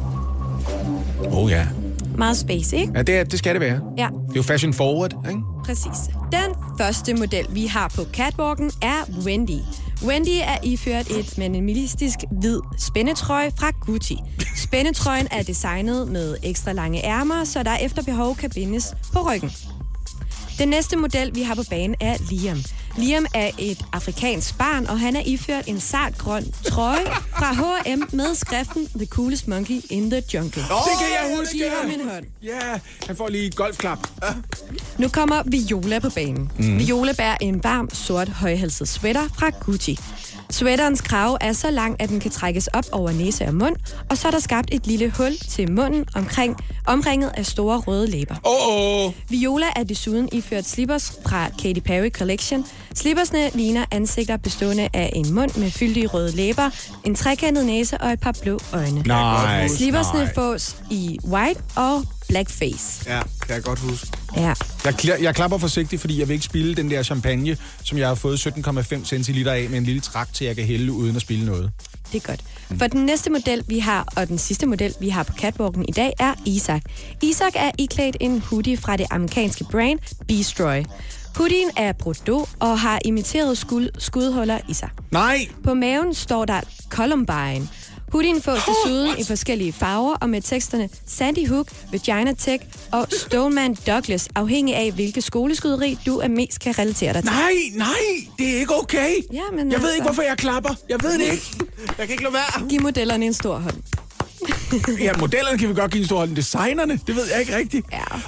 Ja.
Meget space, ikke?
Ja, det skal det være.
Ja.
Det er jo fashion forward, ikke?
Præcis. Den første model, vi har på catwalken, er Wendy. Wendy er iført et minimalistisk hvid spændetrøje fra Gucci. Spændetrøjen er designet med ekstra lange ærmer, så der efter behov kan bindes på ryggen. Den næste model, vi har på banen, er Liam. Liam er et afrikansk barn, og han er iført en sart grøn trøje fra H&M med skriften The Coolest Monkey in the Jungle.
Det kan jeg huske!
Giv ham en hånd.
Ja, han får lige golfklap.
Nu kommer Viola på banen. Viola bærer en varm, sort, højhalset sweater fra Gucci. Sweaterens krave er så lang, at den kan trækkes op over næse og mund, og så er der skabt et lille hul til munden omringet af store røde læber. Viola er desuden iført slippers fra Katy Perry Collection. Slippersne ligner ansigter bestående af en mund med fyldige røde læber, en trekantet næse og et par blå øjne.
Nej.
Slippersne fås i white og blackface.
Ja, kan jeg godt huske.
Ja.
Jeg klapper forsigtigt, fordi jeg vil ikke spilde den der champagne, som jeg har fået 17,5 centiliter af med en lille trakt til, jeg kan hælde uden at spilde noget.
Det er godt. For den næste model, vi har, og den sidste model, vi har på catwalken i dag, er Isaac. Isaac er iklædt en hoodie fra det amerikanske brand Beastroy. Hoodien er Bordeaux og har imiteret skudhuller i sig.
Nej!
På maven står der Columbine. Hoodien fås desuden i forskellige farver og med teksterne Sandy Hook, Virginia Tech og Stoneman Douglas, afhængig af, hvilke skoleskyderi du er mest kan relatere dig til.
Nej, det er ikke okay.
Ja, men
jeg ved ikke, hvorfor jeg klapper. Jeg ved det ikke.
Jeg kan ikke lade være.
Giv modellerne en stor hånd.
Ja, modellerne kan vi godt give en stor hånd. Designerne, det ved jeg ikke rigtigt.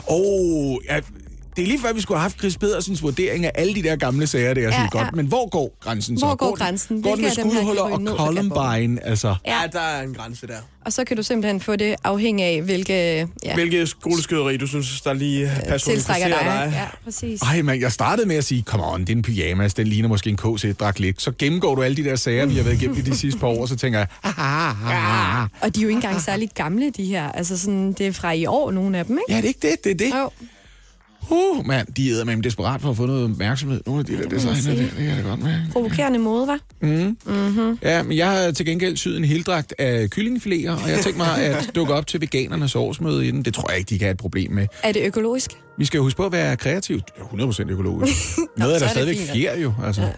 Ja.
Det er lige før, vi skulle have haft Chris Pedersens vurdering af alle de der gamle sager, det er sådan godt. Men hvor går grænsen så?
Hvor går grænsen?
Går den med skudhuller og Columbine? Altså?
Ja, der er en grænse der.
Og så kan du simpelthen få det afhængig af,
hvilke skoleskyderi, du synes, der lige personificerer dig.
Ja, præcis.
Ej, man, jeg startede med at sige, come on, det er en pyjamas, den ligner måske en KC-dragt lidt. Så gennemgår du alle de der sager, vi har været igennem i de sidste par år, og så tænker jeg,
Og de er jo ikke engang særligt gamle, de her. Altså sådan, det er fra i år, nogle af dem, ikke?
Ja, det er ikke det, det er det.
Jo.
Mand, de æder med desperat for at få noget opmærksomhed. Nogle af de der designer, det er det godt med.
Provokerende mode, hva'?
Ja, men jeg har til gengæld syet en heldragt af kyllingfiléer, og jeg tænkte mig at dukke op til veganernes årsmøde i den. Det tror jeg ikke, de kan have et problem med.
Er det økologisk?
Vi skal jo huske på at være kreativt. 100% økologisk. Noget af der stadigvæk fjer jo, altså. Ja.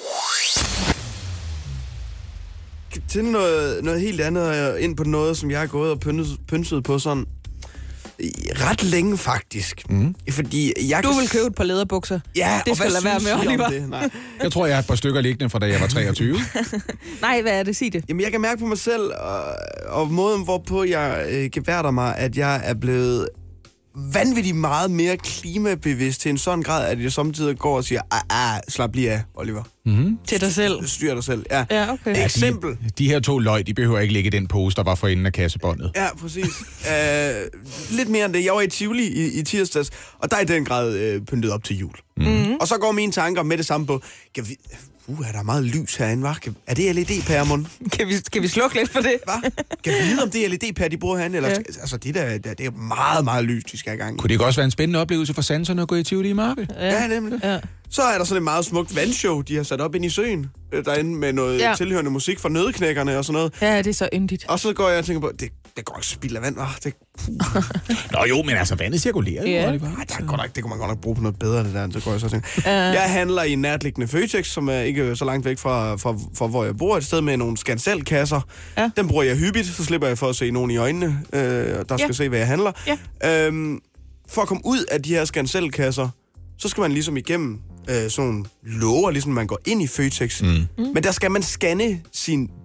Til noget helt andet, ind på noget, som jeg har gået og pynset på sådan ret længe, faktisk. Fordi
du vil købe et par læderbukser.
Ja,
det skal lade være med, Oliver.
Det? Nej.
Jeg tror, jeg har et par stykker liggende fra da jeg var 23.
Nej, hvad er det? Sig det.
Jamen, jeg kan mærke på mig selv, og måden, hvorpå jeg geværter mig, at jeg er blevet vanvittigt meget mere klimabevidst til en sådan grad, at jeg samtidig går og siger, slap lige af, Oliver.
Til dig selv.
Styr dig selv, ja.
Ja, okay.
Eksempel.
De her 2 løg, de behøver ikke ligge i den pose, der var for enden af kassebåndet.
Ja, præcis. Lidt mere end det. Jeg var i Tivoli i tirsdags, og der er i den grad pyntet op til jul. Og så går mine tanker med det samme på, er der meget lys herinde, hva'? Er det LED-pærer, mon?
Kan vi slukke lidt for det?
Hva? Kan vi vide, om det er LED-pærer, de bruger herinde? Eller, altså, det er meget, meget lys, de skal have gang i.
Kunne det ikke også være en spændende oplevelse for sanserne at gå i Tivoli i Mørke?
Ja, nemlig. Ja. Så er der sådan et meget smukt vandshow, de har sat op ind i søen. Derinde med noget tilhørende musik fra Nøddeknækkerne og sådan noget.
Ja, det er så yndigt.
Og så går jeg og tænker på, det går ikke spild af vand, hva'?
Nå jo, men altså, vandet cirkulerer jo.
Nej, det kunne man godt nok bruge på noget bedre, det der. Så går jeg så og tænker. Jeg handler i en nærtliggende Føtex, som er ikke så langt væk fra hvor jeg bor. Et sted med nogle Scancel-kasser. Ja. Den bruger jeg hyppigt, så slipper jeg for at se nogen i øjnene, der skal se, hvad jeg handler. Ja. For at komme ud af de her Scancel-kasser, så skal man ligesom igennem sådan låger, ligesom man går ind i Føtex. Men der skal man scanne sin bong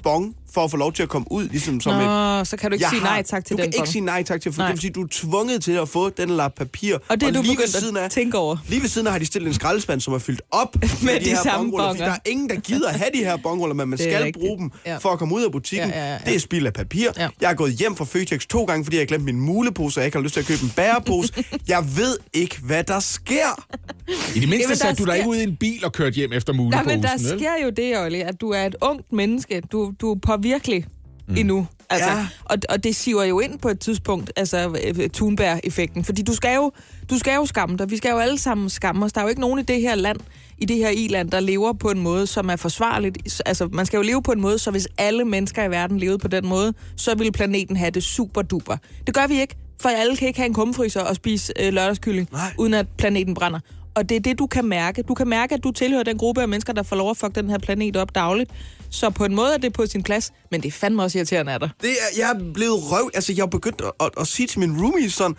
for at få lov til at komme ud, ligesom som
så kan du ikke sige nej tak til den.
Du kan ikke sige nej tak til, for det vil sige, du er tvunget til at få den lap papir.
Og det er du begyndt at tænke over.
Lige ved siden af har de stillet en skraldespand, som er fyldt op med de her bongruller, fordi der er ingen, der gider have de her bongruller, men man skal bruge dem for at komme ud af butikken. Det er spild af papir. Jeg er gået hjem fra Føtex 2 gange, fordi jeg har glemt min mulepose, og jeg ikke har lyst til at købe en bærepose. Jeg ved ikke, hvad der sker.
I det mindste satte du dig ikke ud i en bil og kørte hjem efter muleposen.
Nej, men der sker jo det, Olli, at du er et ungt menneske. Du er påvirkelig endnu. Altså, og det siver jo ind på et tidspunkt, altså Thunberg-effekten. Fordi du skal jo skamme dig. Vi skal jo alle sammen skamme os. Der er jo ikke nogen i det her land, i det her i-land, der lever på en måde, som er forsvarligt. Altså, man skal jo leve på en måde, så hvis alle mennesker i verden levede på den måde, så ville planeten have det super duper. Det gør vi ikke, for alle kan ikke have en kummefryser og spise lørdagskylling, uden at planeten brænder. Og det er det, du kan mærke. Du kan mærke, at du tilhører den gruppe af mennesker, der får lov at fuck den her planet op dagligt. Så på en måde er det på sin plads, men det er fandme også irriterende af dig.
Jeg er blevet røv. Altså, jeg har begyndt at sige til min roomies sådan,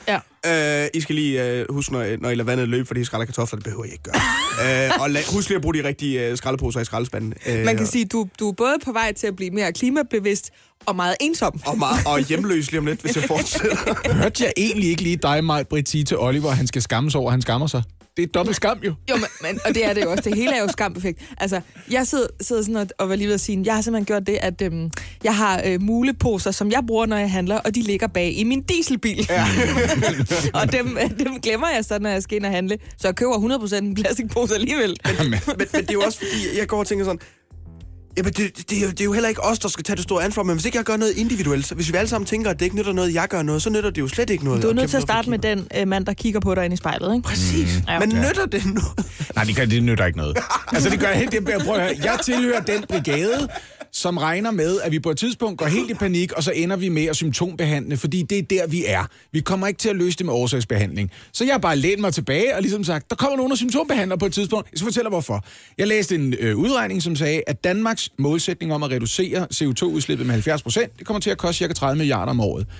I skal lige huske, når I lader vandet løbe, for de skræller kartofler, det behøver I ikke gøre. Og husk lige at bruge de rigtige skraldeposer i skraldespanden.
Man kan sige, du er både på vej til at blive mere klimabevidst, og meget ensom.
Og hjemløs lige om lidt, hvis jeg fortsætter.
Hørte jeg egentlig ikke lige dig, Maj-Britt, sige til Oliver, han skal skammes over, han skammer sig? Det er dobbelt skam, jo.
Jo, men og det er det jo også. Det hele er jo skam-effekt. Altså, jeg sidder sådan og var lige ved at sige, jeg har simpelthen gjort det, at jeg har muleposer, som jeg bruger, når jeg handler, og de ligger bag i min dieselbil. Ja. Og dem glemmer jeg så, når jeg skal ind og handle. Så jeg køber 100% en plastikpose alligevel.
Men det er jo også, fordi jeg går og tænker sådan, jamen, det er jo heller ikke os, der skal tage det store ansvar, men hvis ikke jeg gør noget individuelt, så hvis vi alle sammen tænker, at det ikke nytter noget, jeg gør noget, så nytter det jo slet ikke noget.
Du er nødt til at starte med den mand, der kigger på dig ind i spejlet, ikke?
Præcis. Men nytter det noget?
Nej, det nytter ikke noget. Altså, det gør helt det. Prøv at høre. Jeg tilhører den brigade, som regner med, at vi på et tidspunkt går helt i panik, og så ender vi med at symptombehandle, fordi det er der, vi er. Vi kommer ikke til at løse det med årsagsbehandling. Så jeg har bare lænet mig tilbage og ligesom sagt, der kommer nogen, der symptombehandler på et tidspunkt. Jeg skal fortælle hvorfor. Jeg læste en udregning, som sagde, at Danmarks målsætning om at reducere CO2-udslippet med 70%, det kommer til at koste ca. 30 milliarder om året.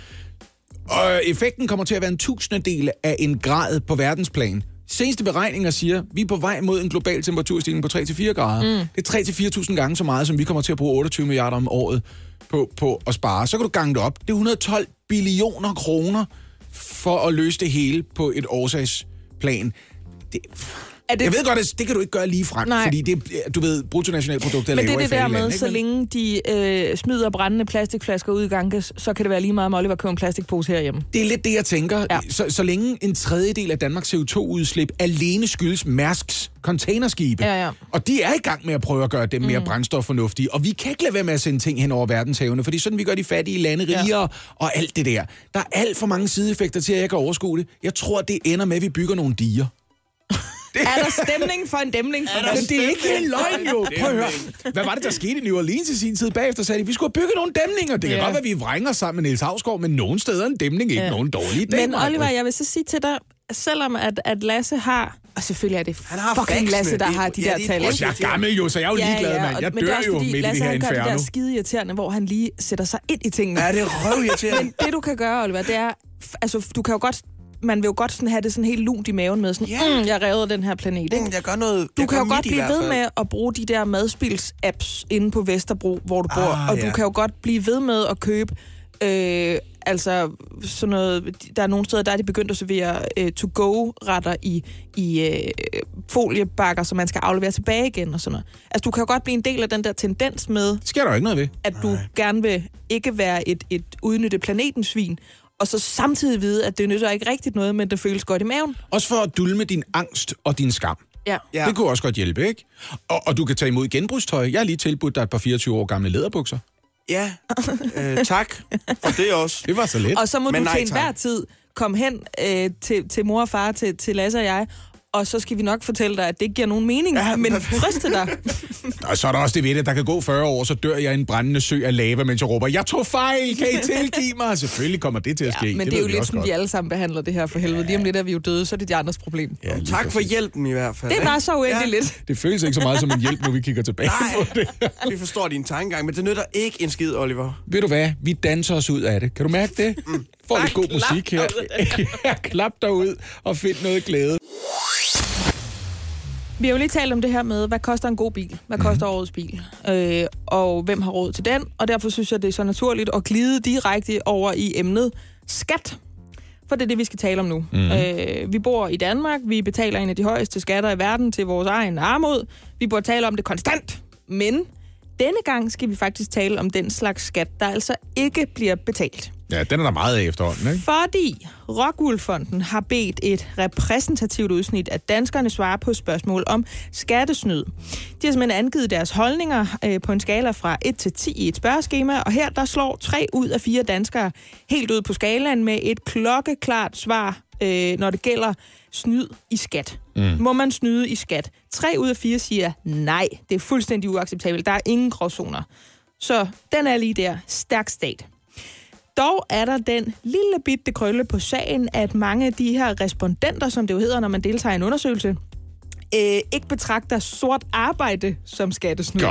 Og effekten kommer til at være 1/1000 af en grad på verdensplan. Seneste beregninger siger, at vi er på vej mod en global temperaturstigning på 3-4 grader. Det er 3-4.000 gange så meget, som vi kommer til at bruge 28 milliarder om året på at spare. Så kan du gange det op. Det er 112 billioner kroner for at løse det hele på et årsagsplan. Jeg ved godt, at det kan du ikke gøre lige frem, fordi det, du ved, bruttonationalproduktet er lavere i
men det er det der med, så
men
længe de smider brændende plastikflasker ud i Ganges, så kan det være lige meget, om Oliver køber en plastikpose herhjemme.
Det er lidt det, jeg tænker. Ja. Så længe en tredjedel af Danmarks CO2-udslip alene skyldes Mærsks containerskibe, og de er i gang med at prøve at gøre dem mere brændstoffornuftige, og vi kan ikke lade være med at sende ting hen over verdenshavene, fordi sådan vi gør de fattige lande rigere, og alt det der. Der er alt for mange sideeffekter til, at jeg kan overskue det. Jeg tror, det ender med, at vi bygger nogle diger.
Er der stemning for en dæmning?
Men det er ikke helt løgn, jo. Prøv at høre. Hvad var det, der skete i New Orleans i sin tid? Bagefter sagde de, vi skulle bygge nogle dæmninger. Det kan godt være, at vi vrænger sammen med Niels Hausgaard, men nogle steder en dæmning ikke nogen dårlige idé.
Men Oliver, jeg vil så sige til dig, selvom at Lasse har... Og selvfølgelig er det fucking Lasse, der har de der tal.
Jeg er gammel jo, så jeg er jo ligeglad, mand. Jeg dør jo midt i det her inferno.
Lasse, han gør det der skide irriterende, hvor han lige sætter sig ind i tingene.
Ja, det er røvirriterende.
Men det, du kan gøre, Oliver, det er... Altså, du kan jo godt... Man vil jo godt sådan have det sådan helt lunt i maven med sådan, jeg redder den her planet, ikke?
Jeg gør noget...
Du kan jo godt blive ved med at bruge de der madspils-apps inde på Vesterbro, hvor du bor, og du kan jo godt blive ved med at købe... altså sådan noget, der er nogle steder, der er de begyndt at servere to-go-retter i foliebakker, som man skal aflevere tilbage igen og sådan noget. Altså du kan jo godt blive en del af den der tendens med...
Sker der ikke noget ved?
At du gerne vil ikke være et udnytte planetensvin, og så samtidig vide, at det nytter ikke rigtigt noget, men det føles godt i maven.
Også for at dulme din angst og din skam.
Ja.
Det kunne også godt hjælpe, ikke? Og du kan tage imod genbrugstøj. Jeg har lige tilbudt dig et par 24 år gamle læderbukser.
Ja, tak for det også.
Det var så let.
Og så må du til enhver tid komme hen til mor og far, til Lasse og jeg, og så skal vi nok fortælle dig, at det ikke giver nogen mening, men trøste dig.
Og så er der også det ved det, der kan gå 40 år, så dør jeg i en brændende sø af lava, mens jeg råber, jeg tog fejl, kan I tilgive mig? Selvfølgelig kommer det til at ske.
Men det er jo lidt sådan, vi alle sammen behandler det her for helvede. Lige om lidt er vi jo døde, så er det de andres problem.
Ja, tak for hjælpen i hvert fald.
Det var så uendelig lidt.
Det føles ikke så meget som en hjælp, når vi kigger tilbage på det.
Vi forstår din tankegang, men det nytter ikke en skid, Oliver.
Ved du hvad? Vi danser os ud af det. Kan du mærke det? Får lidt god musik her. Klap dig ud og find noget glæde.
Vi har jo lige talt om det her med, hvad koster en god bil? Hvad koster årets bil? Og hvem har råd til den? Og derfor synes jeg, det er så naturligt at glide direkte over i emnet skat. For det er det, vi skal tale om nu. Vi bor i Danmark. Vi betaler en af de højeste skatter i verden til vores egen armod. Vi burde tale om det konstant. Men denne gang skal vi faktisk tale om den slags skat, der altså ikke bliver betalt.
Ja, den er der meget af efterhånden, ikke?
Fordi Rockwool-fonden har bedt et repræsentativt udsnit af danskerne svare på spørgsmål om skattesnyd. De har simpelthen angivet deres holdninger på en skala fra 1 til 10 i et spørgeskema, og her der slår 3 ud af 4 danskere helt ud på skalaen med et klokkeklart svar, når det gælder snyd i skat. Må man snyde i skat? 3 ud af 4 siger nej, det er fuldstændig uacceptabelt. Der er ingen gråzoner. Så den er lige der. Stærk stat. Dog er der den lille bitte krølle på sagen, at mange af de her respondenter, som det jo hedder, når man deltager i en undersøgelse, ikke betragter sort arbejde som skattesnyd.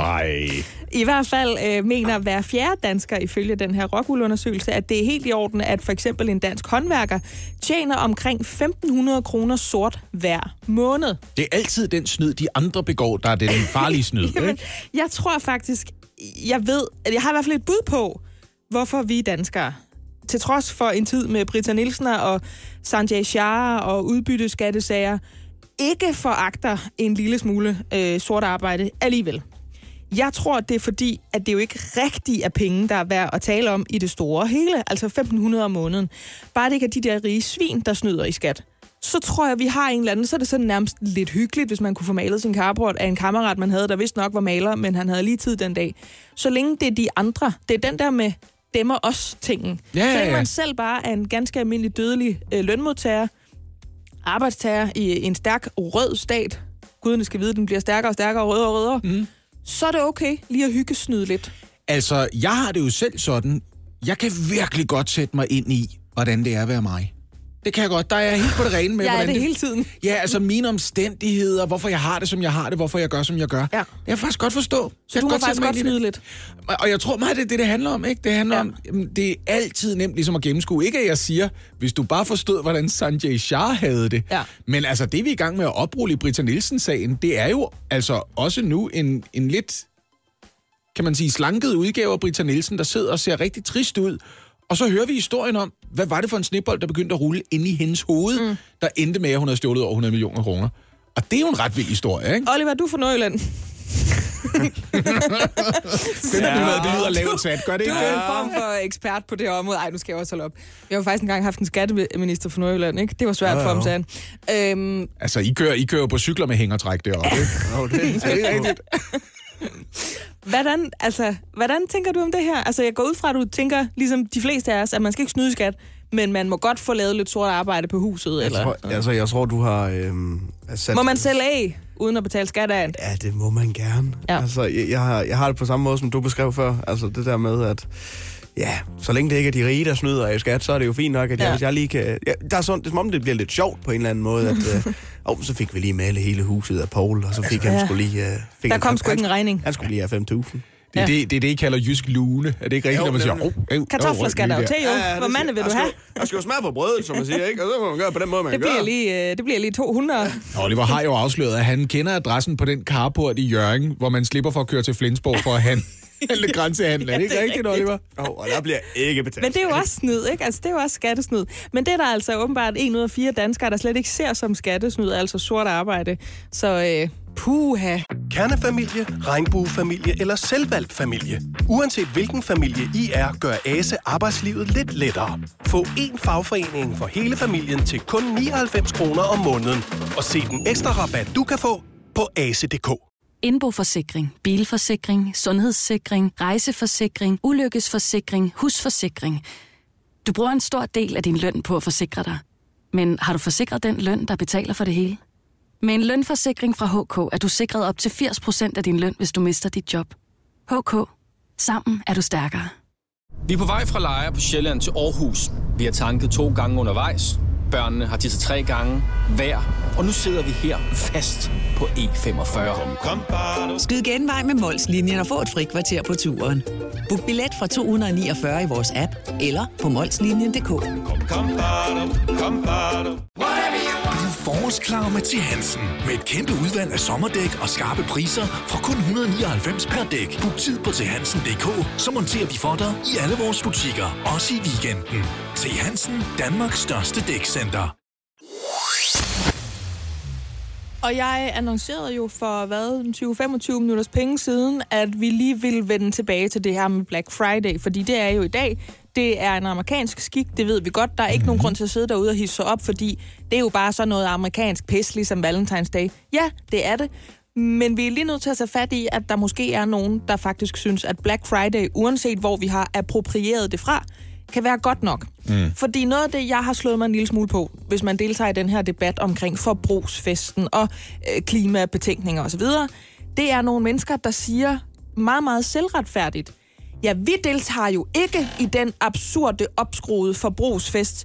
I hvert fald mener hver 4. dansker ifølge den her Rockwool-undersøgelse, at det er helt i orden, at for eksempel en dansk håndværker tjener omkring 1.500 kroner sort hver måned.
Det er altid den snyd, de andre begår, der er den farlige snyd.
Jamen, jeg tror faktisk, jeg har i hvert fald et bud på, hvorfor vi danskere, til trods for en tid med Britta Nielsen og Sanjay Shah og udbytteskattesager, ikke foragter en lille smule sort arbejde alligevel. Jeg tror, det er fordi, at det jo ikke rigtig er penge, der er værd at tale om i det store hele, altså 1.500 om måneden. Bare det ikke er de der rige svin, der snyder i skat. Så tror jeg, vi har en eller anden, så er det sådan nærmest lidt hyggeligt, hvis man kunne få malet sin carport af en kammerat, man havde, der vist nok var maler, men han havde lige tid den dag. Så længe det er de andre, det er den der med dem og os-tingen.
Ja.
Så længe man selv bare er en ganske almindelig dødelig lønmodtager, arbejdstager i en stærk rød stat, guderne skal vide, den bliver stærkere og stærkere, rødere og rødere, så er det okay lige at hyggesnyde lidt.
Altså, jeg har det jo selv sådan, jeg kan virkelig godt sætte mig ind i, hvordan det er at være mig. Det kan jeg godt. Der er jeg helt på det rene med,
hvordan det hele tiden.
Ja, altså mine omstændigheder, hvorfor jeg har det, som jeg har det, hvorfor jeg gør, som jeg gør. Ja. Det kan jeg faktisk godt forstå.
Så du må faktisk godt snyde lidt.
Og jeg tror meget, det er det handler om, ikke? Det handler om, det er altid nemt ligesom at gennemskue. Ikke at jeg siger, hvis du bare forstod, hvordan Sanjay Shah havde det. Ja. Men altså, det vi er i gang med at oprulle i Britta Nielsen-sagen, det er jo altså også nu en lidt, kan man sige, slanket udgave af Britta Nielsen, der sidder og ser rigtig trist ud. Og så hører vi historien om, hvad var det for en snebold, der begyndte at rulle inde i hendes hoved, der endte med, at hun havde stjålet over 100 millioner kroner. Og det er jo en ret vild historie, ikke?
Oliver, du er fra Nordjylland.
Det lyder lavt sat. Gør det ikke?
Du er en form for ekspert på det her område. Ej, nu skal jeg også holde op. Jeg har faktisk engang haft en skatteminister fra Nordjylland, ikke? Det var svært for ham, sagde han.
Altså, I kører på cykler med hængertræk deroppe, ikke? Det er rigtigt.
Hvordan tænker du om det her? Altså, jeg går ud fra, at du tænker, ligesom de fleste af os, at man skal ikke snyde skat, men man må godt få lavet lidt sort arbejde på huset,
Jeg tror, du har sat...
Må man sælge af, uden at betale skat af?
Ja, det må man gerne. Ja. Altså, jeg har det på samme måde, som du beskrev før. Altså, det der med, at ja, så længe det ikke er de rige, der snyder i skat, så er det jo fint nok, at hvis jeg lige kan... Ja, der er sådan, det er som om, det bliver lidt sjovt på en eller anden måde, at så fik vi lige malet hele huset af Paul, og så fik han skulle lige...
Der kom sgu ikke en regning.
Han skulle lige have 5.000.
Det er det, I kalder jysk lune. Er det ikke rigtigt, når man siger...
Kartofler skal der jo til, jo. Hvor mange vil du have?
Jeg skal jo smage på brødet, som man siger, ikke? Og så må man gøre på den måde, man gør.
Det bliver lige 200.
Oliver har jo afsløret, at han kender adressen på den carport i Hjørring, hvor man slipper for at køre til Flensborg for at handle grænsehandel. Er det ikke rigtigt, Oliver?
Og der bliver ikke betalt.
Men det er jo også snyd, ikke? Altså, det er jo også skattesnyd. Men det er der altså åbenbart 1 ud af 4 danskere, der slet ikke ser som skattesnyd, altså sort arbejde. Så puha.
Kernefamilie, regnbuefamilie eller selvvalgt familie. Uanset hvilken familie I er, gør ASE arbejdslivet lidt lettere. Få én fagforening for hele familien til kun 99 kroner om måneden. Og se den ekstra rabat, du kan få på ase.dk.
Indboforsikring, bilforsikring, sundhedssikring, rejseforsikring, ulykkesforsikring, husforsikring. Du bruger en stor del af din løn på at forsikre dig. Men har du forsikret den løn, der betaler for det hele? Med en lønforsikring fra HK er du sikret op til 80% af din løn, hvis du mister dit job. HK. Sammen er du stærkere.
Vi er på vej fra Lejre på Sjælland til Aarhus. Vi har tanket 2 gange undervejs. Børnene har tisset 3 gange hver. Og nu sidder vi her fast på E45.
Skyd genvej med Mols-linjen og få et frikvarter på turen. Book billet fra 249 i vores app eller på molslinjen.dk.
forårsklarme til Hansen. Med et kæmpe udvalg af sommerdæk og skarpe priser fra kun 199 per dæk. Book tid på tilhansen.dk, så monterer vi for dig i alle vores butikker, også i weekenden. Til Hansen, Danmarks største dækcenter.
Og jeg annoncerede jo for, 20-25 minutters penge siden, at vi lige vil vende tilbage til det her med Black Friday, fordi det er jo i dag. Det er en amerikansk skik, det ved vi godt. Der er ikke nogen grund til at sidde derude og hisse sig op, fordi det er jo bare sådan noget amerikansk pis, ligesom Valentine's Day. Ja, det er det. Men vi er lige nødt til at tage fat i, at der måske er nogen, der faktisk synes, at Black Friday, uanset hvor vi har approprieret det fra, kan være godt nok. Fordi noget af det, jeg har slået mig en lille smule på, hvis man deltager i den her debat omkring forbrugsfesten og klimabetænkninger osv., det er nogle mennesker, der siger meget, meget selvretfærdigt, ja, vi deltager jo ikke i den absurde, opskruede forbrugsfest.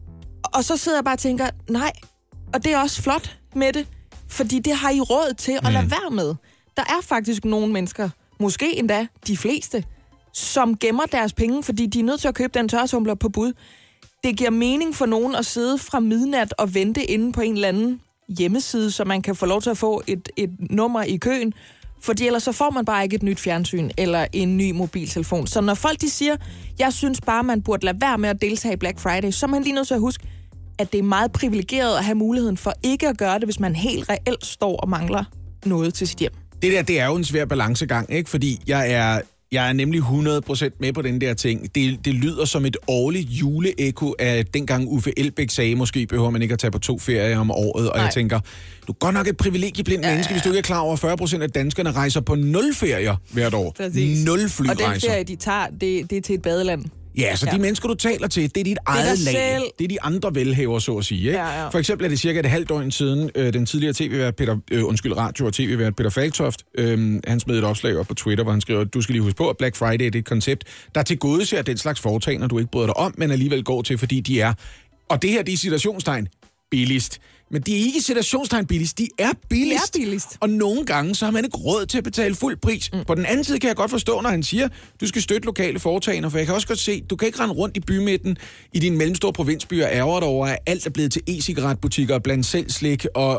Og så sidder jeg bare og tænker, nej, og det er også flot med det, fordi det har I råd til at lade være med. Der er faktisk nogle mennesker, måske endda de fleste, som gemmer deres penge, fordi de er nødt til at købe den tørretumbler på bud. Det giver mening for nogen at sidde fra midnat og vente inde på en eller anden hjemmeside, så man kan få lov til at få et nummer i køen, fordi ellers så får man bare ikke et nyt fjernsyn eller en ny mobiltelefon. Så når folk de siger, jeg synes bare, man burde lade være med at deltage i Black Friday, så er man lige nødt til at huske, at det er meget privilegeret at have muligheden for ikke at gøre det, hvis man helt reelt står og mangler noget til sit hjem.
Det er jo en svær balancegang, ikke? Fordi jeg er nemlig 100% med på den der ting. Det lyder som et årligt juleeko af dengang Uffe Elbæk sagde, måske behøver man ikke at tage på 2 ferier om året. Og jeg tænker, du er godt nok et privilegieblindt menneske, hvis du ikke er klar over, 40% af danskerne rejser på 0 ferier hvert år.
Præcis.
0 flyrejser.
Og den ferie, de tager, det er til et badeland.
Ja, så de mennesker, du taler til, det er dit eget lag. Det er de andre velhæver, så at sige. Ikke? Ja. For eksempel er det cirka et halvt døgn siden, den tidligere radio- og tv-vært Peter Falktoft, han smed et opslag op på Twitter, hvor han skriver, at du skal lige huske på, at Black Friday det er et koncept, der tilgodeser den slags foretagender, du ikke bryder dig om, men alligevel går til, fordi de er, og det her, de er citationstegn, billigst. Men de er ikke citationstegn billigst, de er billigst. Og nogle gange, så har man ikke råd til at betale fuld pris. På den anden side kan jeg godt forstå, når han siger, du skal støtte lokale foretagender, for jeg kan også godt se, du kan ikke rende rundt i bymidten i din mellemstore provinsbyer ærger dig over, at alt er blevet til e-cigaretbutikker, blandt selv slik og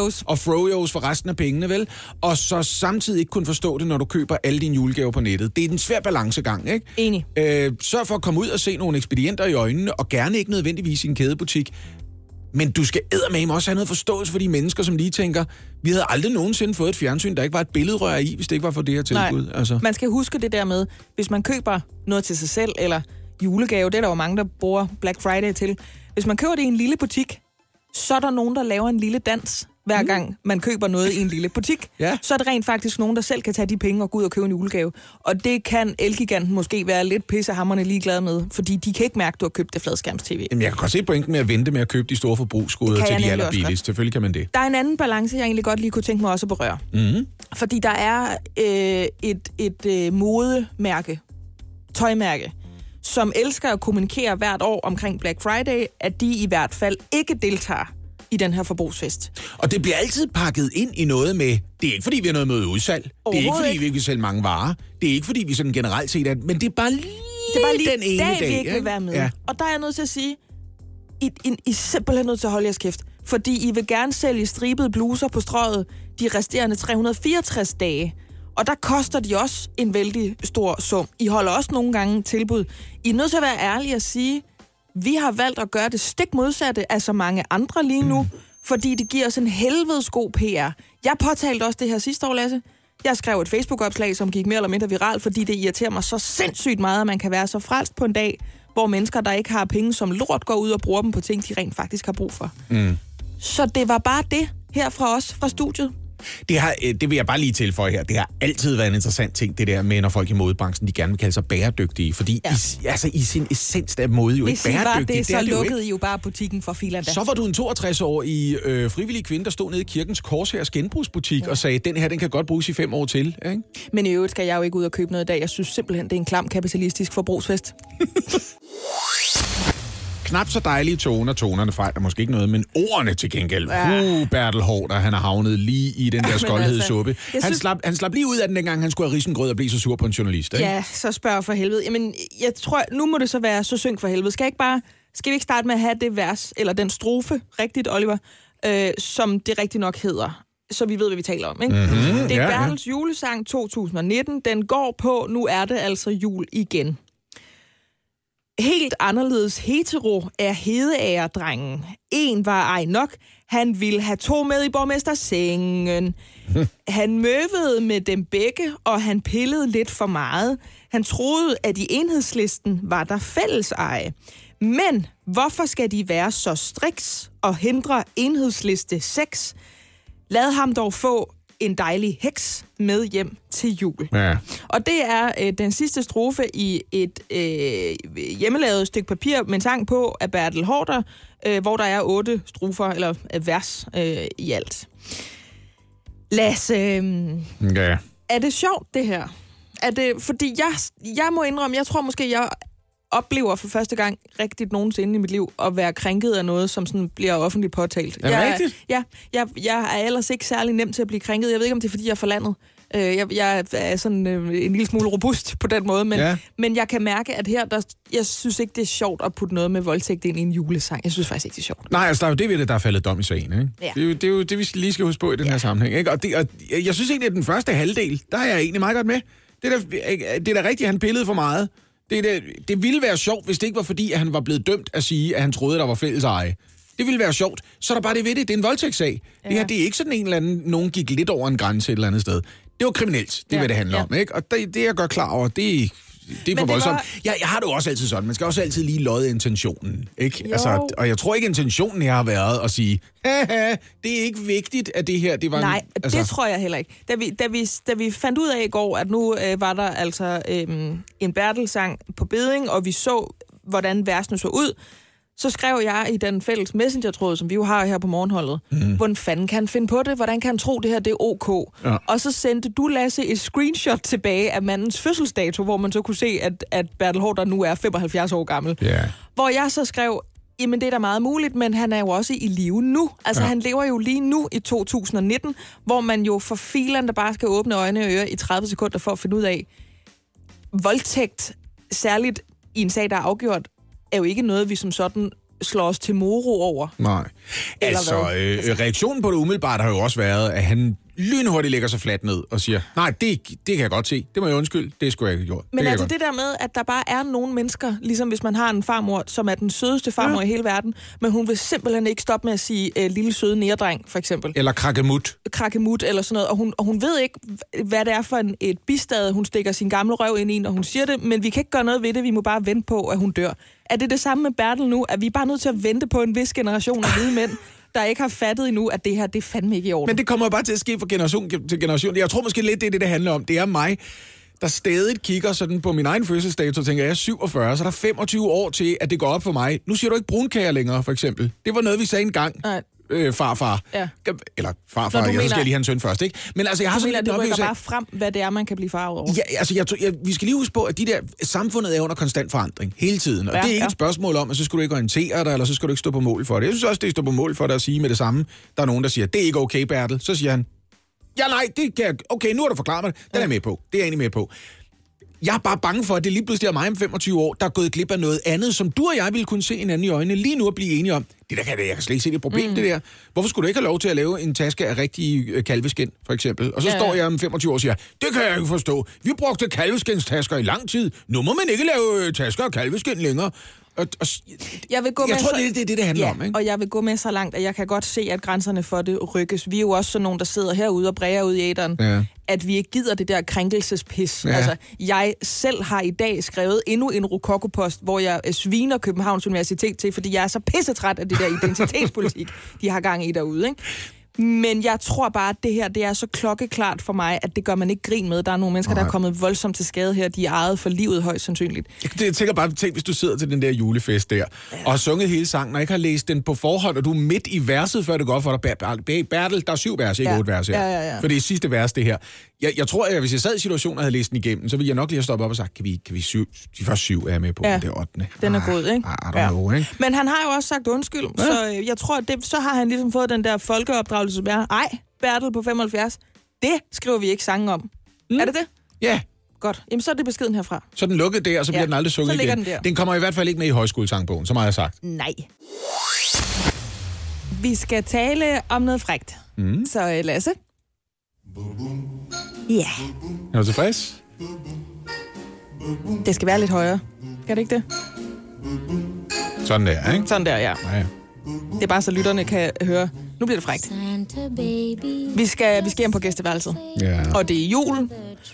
frojos for resten af pengene, vel? Og så samtidig ikke kunne forstå det, når du køber alle dine julegaver på nettet. Det er en svær balancegang, ikke?
Enig.
Sørg for at komme ud og se nogle ekspedienter i øjnene, og gerne ikke nødvendigvis i en kædebutik. Men du skal eddermame også have noget forståelse for de mennesker, som lige tænker, vi havde aldrig nogensinde fået et fjernsyn, der ikke var et billedrør i, hvis det ikke var for det her tilbud.
Nej, altså. Man skal huske det der med, hvis man køber noget til sig selv, eller julegave, det er der jo mange, der bruger Black Friday til. Hvis man køber det i en lille butik, så er der nogen, der laver en lille dans, hver gang man køber noget i en lille butik. Ja. Så er det rent faktisk nogen, der selv kan tage de penge og gå ud og købe en julegave. Og det kan Elgiganten måske være lidt pissehamrende ligeglad med, fordi de kan ikke mærke, at du har købt det fladskærms-tv.
Jamen, jeg kan godt se pointen med at vente med at købe de store forbrugsgoder til de allerbilligste. Selvfølgelig kan man det.
Der er en anden balance, jeg egentlig godt lige kunne tænke mig også at berøre. Fordi der er et modemærke, tøjmærke, som elsker at kommunikere hvert år omkring Black Friday, at de i hvert fald ikke deltager i den her forbrugsfest.
Og det bliver altid pakket ind i noget med, det er ikke fordi vi har noget med udsalg, det er ikke fordi vi ikke vil sælge mange varer, det er ikke fordi vi sådan generelt set er, men det er bare lige den ene dag,
vi ikke vil være med. Ja. Og der er jeg nødt til at sige, I simpelthen nødt til at holde jeres kæft, fordi I vil gerne sælge stribede bluser på strøget de resterende 364 dage. Og der koster de også en vældig stor sum. I holder også nogle gange tilbud. I er nødt til at være ærlige og sige, vi har valgt at gøre det stik modsatte af så mange andre lige nu, fordi det giver os en helvedes god PR. Jeg påtalte også det her sidste år, Lasse. Jeg skrev et Facebook-opslag, som gik mere eller mindre viralt, fordi det irriterer mig så sindssygt meget, at man kan være så frelst på en dag, hvor mennesker, der ikke har penge som lort, går ud og bruger dem på ting, de rent faktisk har brug for. Så det var bare det her fra os, fra studiet.
Det vil jeg bare lige tilføje her. Det har altid været en interessant ting, det der med, når folk i modebranchen, de gerne vil kalde sig bæredygtige. Fordi i sin essens er mode jo ikke bæredygtig.
Hvis I var det, så lukkede I jo bare butikken for filerne.
Så var du en 62-årig frivillig kvinde, der stod nede i Kirkens Korshærs genbrugsbutik og sagde, den her, den kan godt bruges i 5 år til. Ikke?
Men i øvrigt skal jeg jo ikke ud og købe noget i dag. Jeg synes simpelthen, det er en klam kapitalistisk forbrugsfest.
Knap så dejlige toner. Tonerne fejler måske ikke noget, men ordene til gengæld. Bertel Haarder, han har havnet lige i den der skoldhedssuppe. Han slap lige ud af den dengang, han skulle have risengrød og blive så sur på en journalist. Ikke?
Ja, så spørg for helvede. Jamen, jeg tror, nu må det så være så syng for helvede. Skal vi ikke starte med at have det vers, eller den strofe, rigtigt, Oliver? som det rigtig nok hedder. Så vi ved, hvad vi taler om, ikke?
Mm-hmm.
Det er Bertels julesang 2019. Den går på, nu er det altså jul igen. Helt anderledes hetero er Hedeager-drengen. En var ej nok. Han ville have 2 med i borgmestersengen. Han møvede med dem begge, og han pillede lidt for meget. Han troede, at i Enhedslisten var der fælleseje. Men hvorfor skal de være så striks og hindre Enhedsliste 6? Lad ham dog få en dejlig heks med hjem til jul.
Ja.
Og det er den sidste strofe i et hjemmelavet stykke papir med en sang på af Bertel Haarder, hvor der er 8 strofer, eller vers i alt. Lasse, er det sjovt, det her? Er det, fordi jeg må indrømme, jeg tror måske, jeg oplever for første gang rigtigt nogensinde i mit liv at være krænket af noget, som sådan bliver offentligt påtalt.
Er det rigtigt?
Jeg er ellers ikke særlig nem til at blive krænket. Jeg ved ikke, om det er, fordi jeg er for landet. Jeg er sådan en lille smule robust på den måde, men jeg kan mærke, at her, jeg synes ikke, det er sjovt at putte noget med voldtægt ind i en julesang. Jeg synes faktisk ikke, det er sjovt.
Nej, altså der er jo det ved det, der er faldet dom i sagen, ikke? Ja. Det er jo det, vi lige skal huske på i den her sammenhæng, ikke? Og jeg synes egentlig, at den første halvdel, der er jeg egentlig meget godt med. Det er da rigtigt, at han pillede for meget. Det ville være sjovt, hvis det ikke var fordi, at han var blevet dømt at sige, at han troede, der var fælleseje. Det ville være sjovt. Så er der bare det ved det. Det er en voldtægtssag. Ja. Det her, det er ikke sådan en eller anden, nogen gik lidt over en grænse et eller andet sted. Det var kriminelt. Det er, hvad det handler om, ikke? Og det er jeg godt klar over. Det er for voldsomt. Jeg har det jo også altid sådan. Man skal også altid lige lodde intentionen, ikke? Altså, og jeg tror ikke, intentionen her har været at sige, det er ikke vigtigt, at det her, det var...
Nej, det tror jeg heller ikke. Da vi fandt ud af i går, at nu var der altså en Bertel-sang på beding, og vi så, hvordan versene så ud, så skrev jeg i den fælles messenger-tråd, som vi jo har her på morgenholdet, hvordan fanden kan han finde på det? Hvordan kan han tro, det her det er ok? Ja. Og så sendte du, Lasse, et screenshot tilbage af mandens fødselsdato, hvor man så kunne se, at Bertel Haarder nu er 75 år gammel. Yeah. Hvor jeg så skrev, jamen det er da meget muligt, men han er jo også i live nu. Altså han lever jo lige nu i 2019, hvor man jo for filen, der bare skal åbne øjne og ører i 30 sekunder for at finde ud af, voldtægt, særligt i en sag, der er afgjort, er jo ikke noget, vi som sådan slår os til moro over.
Nej. Altså, reaktionen på det umiddelbart har jo også været, at han lynhurtigt lægger sig fladt ned og siger, nej, det kan jeg godt se. Det må jeg undskylde. Det skulle jeg ikke have gjort.
Men altså det der med, at der bare er nogle mennesker, ligesom hvis man har en farmor, som er den sødeste farmor i hele verden, men hun vil simpelthen ikke stoppe med at sige lille søde nærdreng, for eksempel.
Eller krakkemut.
Krakkemut eller sådan noget. Og hun ved ikke, hvad det er for et bistad, hun stikker sin gamle røv ind i, når hun siger det, men vi kan ikke gøre noget ved det. Vi må bare vente på, at hun dør. Er det samme med Bertel nu? Er vi bare nødt til at vente på en vis generation af hvide mænd, der ikke har fattet endnu, at det her, det er fandme ikke i orden?
Men det kommer bare til at ske fra generation til generation. Jeg tror måske lidt, det handler om. Det er mig, der stadig kigger sådan på min egen fødselsdato, og tænker, jeg er 47, så der er 25 år til, at det går op for mig. Nu siger du ikke brunkager længere, for eksempel. Det var noget, vi sagde engang. Farfar. Ja. Eller farfar, jeg skal lige have en søn først, ikke? Men altså, jeg har sådan lidt
det rykker bare frem, hvad det er, man kan blive farvet over.
Ja, altså, vi skal lige huske på, at samfundet er under konstant forandring hele tiden. Og det er ikke et spørgsmål om, at så skal du ikke orientere dig, eller så skal du ikke stå på mål for det. Jeg synes også, det er stå på mål for det at sige med det samme. Der er nogen, der siger, det er ikke okay, Bertel. Så siger han, ja, nej, det kan jeg... Okay, nu har du forklaret mig det. Den er jeg med på. Det er jeg egentlig med på. Jeg er bare bange for, at det lige pludselig er mig om 25 år, der er gået glip af noget andet, som du og jeg ville kunne se hinanden i øjnene lige nu og blive enige om. Jeg kan slet ikke se det problem, det der. Hvorfor skulle du ikke have lov til at lave en taske af rigtige kalveskind, for eksempel? Og så står jeg om 25 år og siger, det kan jeg ikke forstå. Vi brugte kalveskindstasker i lang tid. Nu må man ikke lave tasker af kalveskind længere. Jeg tror, det er det handler om, ikke?
Og jeg vil gå med så langt, at jeg kan godt se, at grænserne for det rykkes. Vi er jo også sådan nogen, der sidder herude og bræger ud i æteren, at vi ikke gider det der krænkelsespis. Ja. Altså, jeg selv har i dag skrevet endnu en rokokopost, hvor jeg sviner Københavns Universitet til, fordi jeg er så pissetræt af det der identitetspolitik, de har gang i derude, ikke? Men jeg tror bare, at det her, det er så klokkeklart for mig, at det gør man ikke grin med. Der er nogle mennesker, der er kommet voldsomt til skade her. De er ejet for livet højst sandsynligt.
Jeg tænker bare, tænk, hvis du sidder til den der julefest der, og har sunget hele sangen, og ikke har læst den på forhånd, og du er midt i verset, før det går op for dig. Bertel, der er 7 vers, ikke 8 vers her. Ja. For det er sidste vers, det her. Jeg tror, at hvis jeg sad i situationen og havde læst den igennem, så ville jeg nok lige have stoppet op og sagt, kan vi 7? De første 7 er jeg med på, det er 8.
Den er god, ikke?
Know, ikke?
Men han har jo også sagt undskyld, så jeg tror, at så har han ligesom fået den der folkeopdragelse, som er, Bertel på 75, det skriver vi ikke sange om. Er det det?
Ja.
Godt. Jamen, så er det beskeden herfra.
Så den lukket der, og så bliver den aldrig sunget igen. Den kommer i hvert fald ikke med i højskolesangbogen, så meget jeg sagt.
Nej. Vi skal tale om noget frækt. Så Lasse? Ja.
Er du tilfreds?
Det skal være lidt højere. Kan det ikke det?
Sådan der, ikke?
Sådan der, ja.
Ja.
Det er bare så lytterne kan høre. Nu bliver det frækt. Vi skal hjem på gæsteværelset.
Ja.
Og det er jul.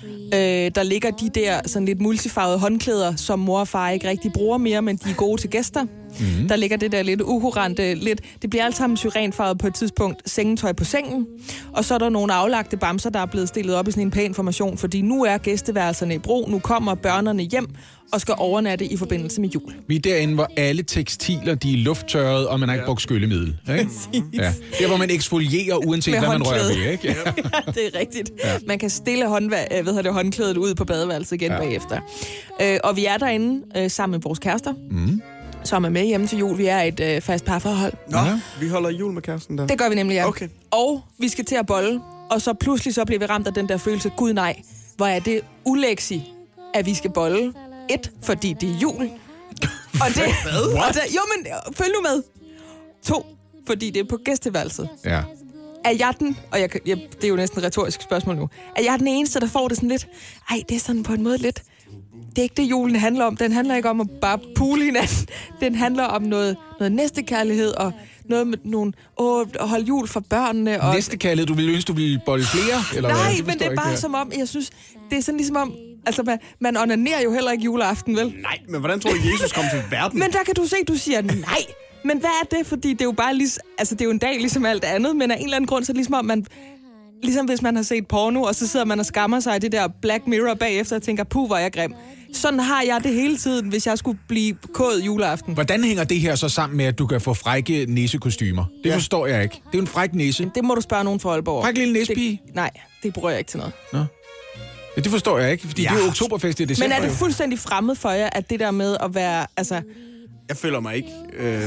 Der ligger de der sådan lidt multifarvede håndklæder, som mor og far ikke rigtig bruger mere, men de er gode til gæster. Der ligger det der lidt ukurante, det bliver alt sammen syrenfarvet på et tidspunkt, sengetøj på sengen. Og så er der nogle aflagte bamser, der er blevet stillet op i sådan en pæn formation, fordi nu er gæsteværelserne i brug, nu kommer børnene hjem og skal overnatte i forbindelse med jul.
Vi er derinde, hvor alle tekstiler, de er lufttørret, og man har ikke brugt skyllemiddel. Ikke? Ja. Det er, hvor man eksfolierer, uanset hvad man rører ved, ikke?
Ja. Ja, det er rigtigt. Ja. Man kan stille håndklædet ud på badeværelset igen bagefter. Og vi er derinde sammen med vores kærester, som er med hjemme til jul. Vi er et fast parforhold.
Nå, vi holder jul med kæresten der.
Det gør vi nemlig, ja.
Okay.
Og vi skal til at bolle, og så pludselig så bliver vi ramt af den der følelse, gud nej, hvor er det ulægsi, at vi skal bolle. 1, fordi det er jul. Og det, jo, men følg nu med. 2, fordi det er på gæsteværelset.
Ja.
Er jeg den, og det er jo næsten et retorisk spørgsmål nu, er jeg den eneste, der får det sådan lidt, det er sådan på en måde lidt, det er ikke det, julen handler om. Den handler ikke om at bare pule hinanden. Den handler om noget næstekærlighed og noget med nogle, at holde jul for børnene. Og
Næstekærlighed, du ville ønske, du ville bolle flere? Eller
nej,
hvad?
men det er bare som om, jeg synes, det er sådan ligesom om, altså man onanerer jo heller ikke juleaften, vel?
Nej, men hvordan tror du, Jesus kom til verden?
Men der kan du se, du siger nej. Men hvad er det? Fordi det er jo bare det er jo en dag ligesom alt andet, men af en eller anden grund, så er det ligesom om man, ligesom hvis man har set porno, og så sidder man og skammer sig i det der Black Mirror bagefter og tænker, puh, hvor er jeg grim. Sådan har jeg det hele tiden, hvis jeg skulle blive kåd juleaften.
Hvordan hænger det her så sammen med, at du kan få frække nissekostymer? Det forstår jeg ikke. Det er jo en fræk nisse.
Det må du spørge nogen fra Aalborg.
Fræk lille nissepige?
Nej, det bruger jeg ikke til noget.
Nå. Ja, det forstår jeg ikke, fordi det er jo oktoberfest i december.
Men er det fuldstændig fremmed for jer, at det der med at være, altså...
Jeg føler mig ikke...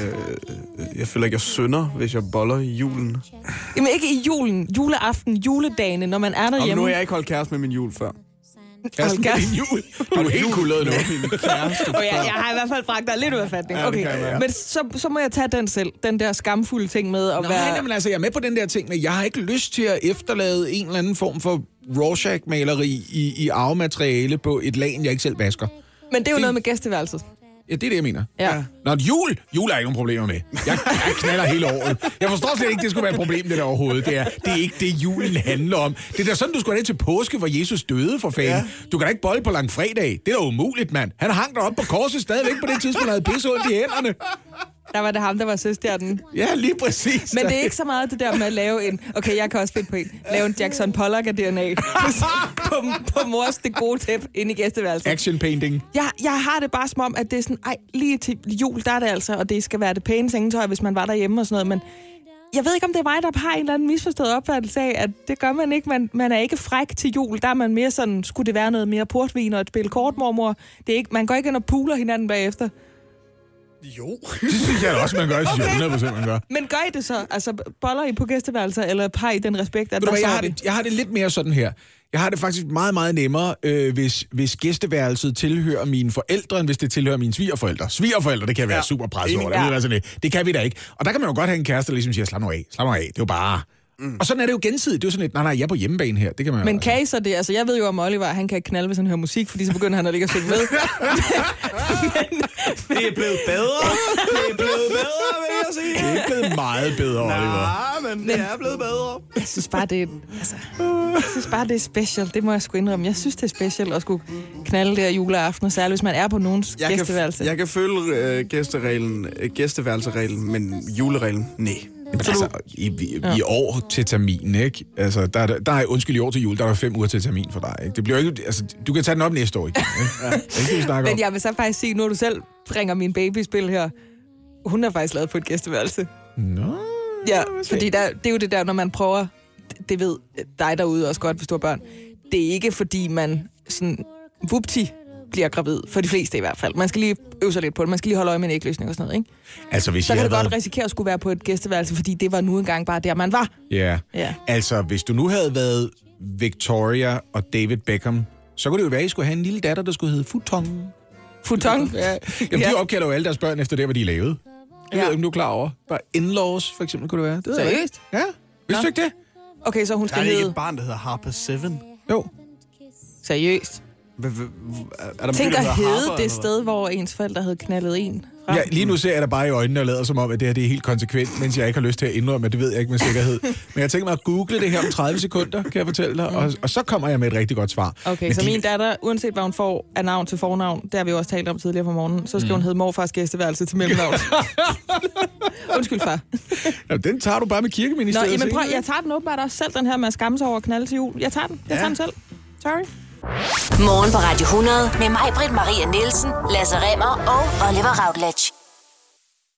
jeg føler ikke, jeg synder, hvis jeg boller i julen.
Jamen ikke i julen. Juleaften, juledagene, når man er derhjemme.
Nu har jeg ikke holdt kæreste med min jul før.
Kæresten med din jul? Du er helt kullet nu.
Jeg har i hvert fald bragt dig lidt ud af fatning. Okay. Men så må jeg tage den selv. Den der skamfulde ting med at være...
Nej, men altså, jeg er med på den der ting, men jeg har ikke lyst til at efterlade en eller anden form for Rorschach-maleri i arvemateriale på et lag, jeg ikke selv vasker.
Men det er jo noget med gæsteværelset.
Ja, det er det, jeg mener.
Ja.
Nå, jul er ikke nogen problemer med. Jeg knaller hele året. Jeg forstår slet ikke, det skulle være et problem, det der overhovedet. Det er ikke det, julen handler om. Det er da sådan, du skulle have det til påske, hvor Jesus døde for fanden. Ja. Du kan da ikke bolle på langfredag. Det er da umuligt, mand. Han hang der op på korset stadigvæk på det tidspunkt, han havde pisse ondt i hænderne. Der
var det ham, der var søstjernen.
Ja, lige præcis.
Men det er ikke så meget det der med at lave en... Okay, jeg kan også finde på en. Lave en Jackson Pollock af DNA på mors det gode tæp inde i gæsteværelset.
Action painting.
Jeg har det bare som om, at det er sådan... lige til jul, der er det altså, og det skal være det pæne sengetøj, hvis man var derhjemme og sådan noget, men jeg ved ikke, om det er mig, der har en eller anden misforstået opfattelse af, at det gør man ikke. Man er ikke fræk til jul. Der er man mere sådan, skulle det være noget mere portvin og et spil kort, mormor. Det er ikke, man går ikke ind og puler hinanden bagefter.
Jo.
Det synes jeg også, man gør. Okay. 100% man gør.
Men gør I det så? Altså, boller I på gæsteværelser, eller har I den respekt, at
jeg har det lidt mere sådan her. Jeg har det faktisk meget, meget nemmere, hvis gæsteværelset tilhører mine forældre, end hvis det tilhører mine svigerforældre. Svigerforældre, det kan være super presset over. Det kan vi da ikke. Og der kan man jo godt have en kæreste, der ligesom siger, slap nu af. Det er jo bare... Og sådan er det jo gensidigt. Det er jo sådan et, nej, jeg er på hjemmebane her. Det kan man.
Men kan I så det? Altså, jeg ved jo om Oliver, han kan knalde, hvis han hører musik, fordi så begynder han at ligge og synge med.
Det er blevet bedre. Det er blevet bedre, vil jeg sige.
Det er blevet meget bedre, Oliver.
Nej, men det er blevet bedre.
Jeg synes bare, det er special. Det må jeg sgu indrømme. Jeg synes, det er special at skulle knalde der juleaften, og særligt hvis man er på nogens gæsteværelse.
Jeg kan følge gæsteværelsereglen, men julereglen, nej.
Altså, i år til termin, ikke? Altså, der er undskyld i år til jul, der er 5 uger til termin for dig, ikke? Det bliver ikke, altså, du kan tage den op næste år, ikke?
Men jeg vil så faktisk sige, når du selv bringer min babyspil her, hun er faktisk lavet på et gæsteværelse.
Nå.
Ja, fordi det er jo det der, når man prøver, det ved dig derude også godt, hvis du har børn, det er ikke fordi man sådan, vupti, bliver gravid, for de fleste i hvert fald. Man skal lige øve sig lidt på det. Man skal lige holde øje med en ægløsning og sådan noget, ikke?
Altså, hvis
så kan det godt risikere at skulle være på et gæsteværelse, fordi det var nu engang bare der, man var.
Ja. Altså, hvis du nu havde været Victoria og David Beckham, så kunne det jo være, at I skulle have en lille datter, der skulle hedde Futon.
Futon?
Ja. Jamen, de opkalder jo alle deres børn efter det, hvad de lavede. Jeg ved ikke, om du er klar over. Bare in-laws, for eksempel, kunne det være. Det
Seriøst?
Ja. Vidste du ikke det?
Okay, så hun
Der
skal
er ikke
hedde...
et barn, der hedder Harper 7.
Jo.
Seriøst?
Er der
Tænk at
Harper,
hedde det sted, hvor ens forældre havde knaldet en frem.
Ja, lige nu ser jeg dig bare i øjnene og lader som om, at det her det er helt konsekvent, mens jeg ikke har lyst til at indrømme, at det ved jeg ikke med sikkerhed. Men jeg tænker mig at google det her om 30 sekunder, kan jeg fortælle dig, og så kommer jeg med et rigtig godt svar.
Okay,
men
så min datter, uanset hvad hun får af navn til fornavn, det har vi jo også talt om tidligere på morgenen, så skal hun hedde morfars gæsteværelse til mellemnavn. Undskyld, far.
Ja, den tager du bare med kirkeministeriet.
Nå, jamen prøv, jeg tager den åbenbart også selv, den her med at skamme sig over at knalde til jul. Jeg tager den. Jeg tager den selv. Sorry.
Morgen på Radio 100 med mig, Britt Maria Nielsen, Lasse Remmer og Oliver Routledge.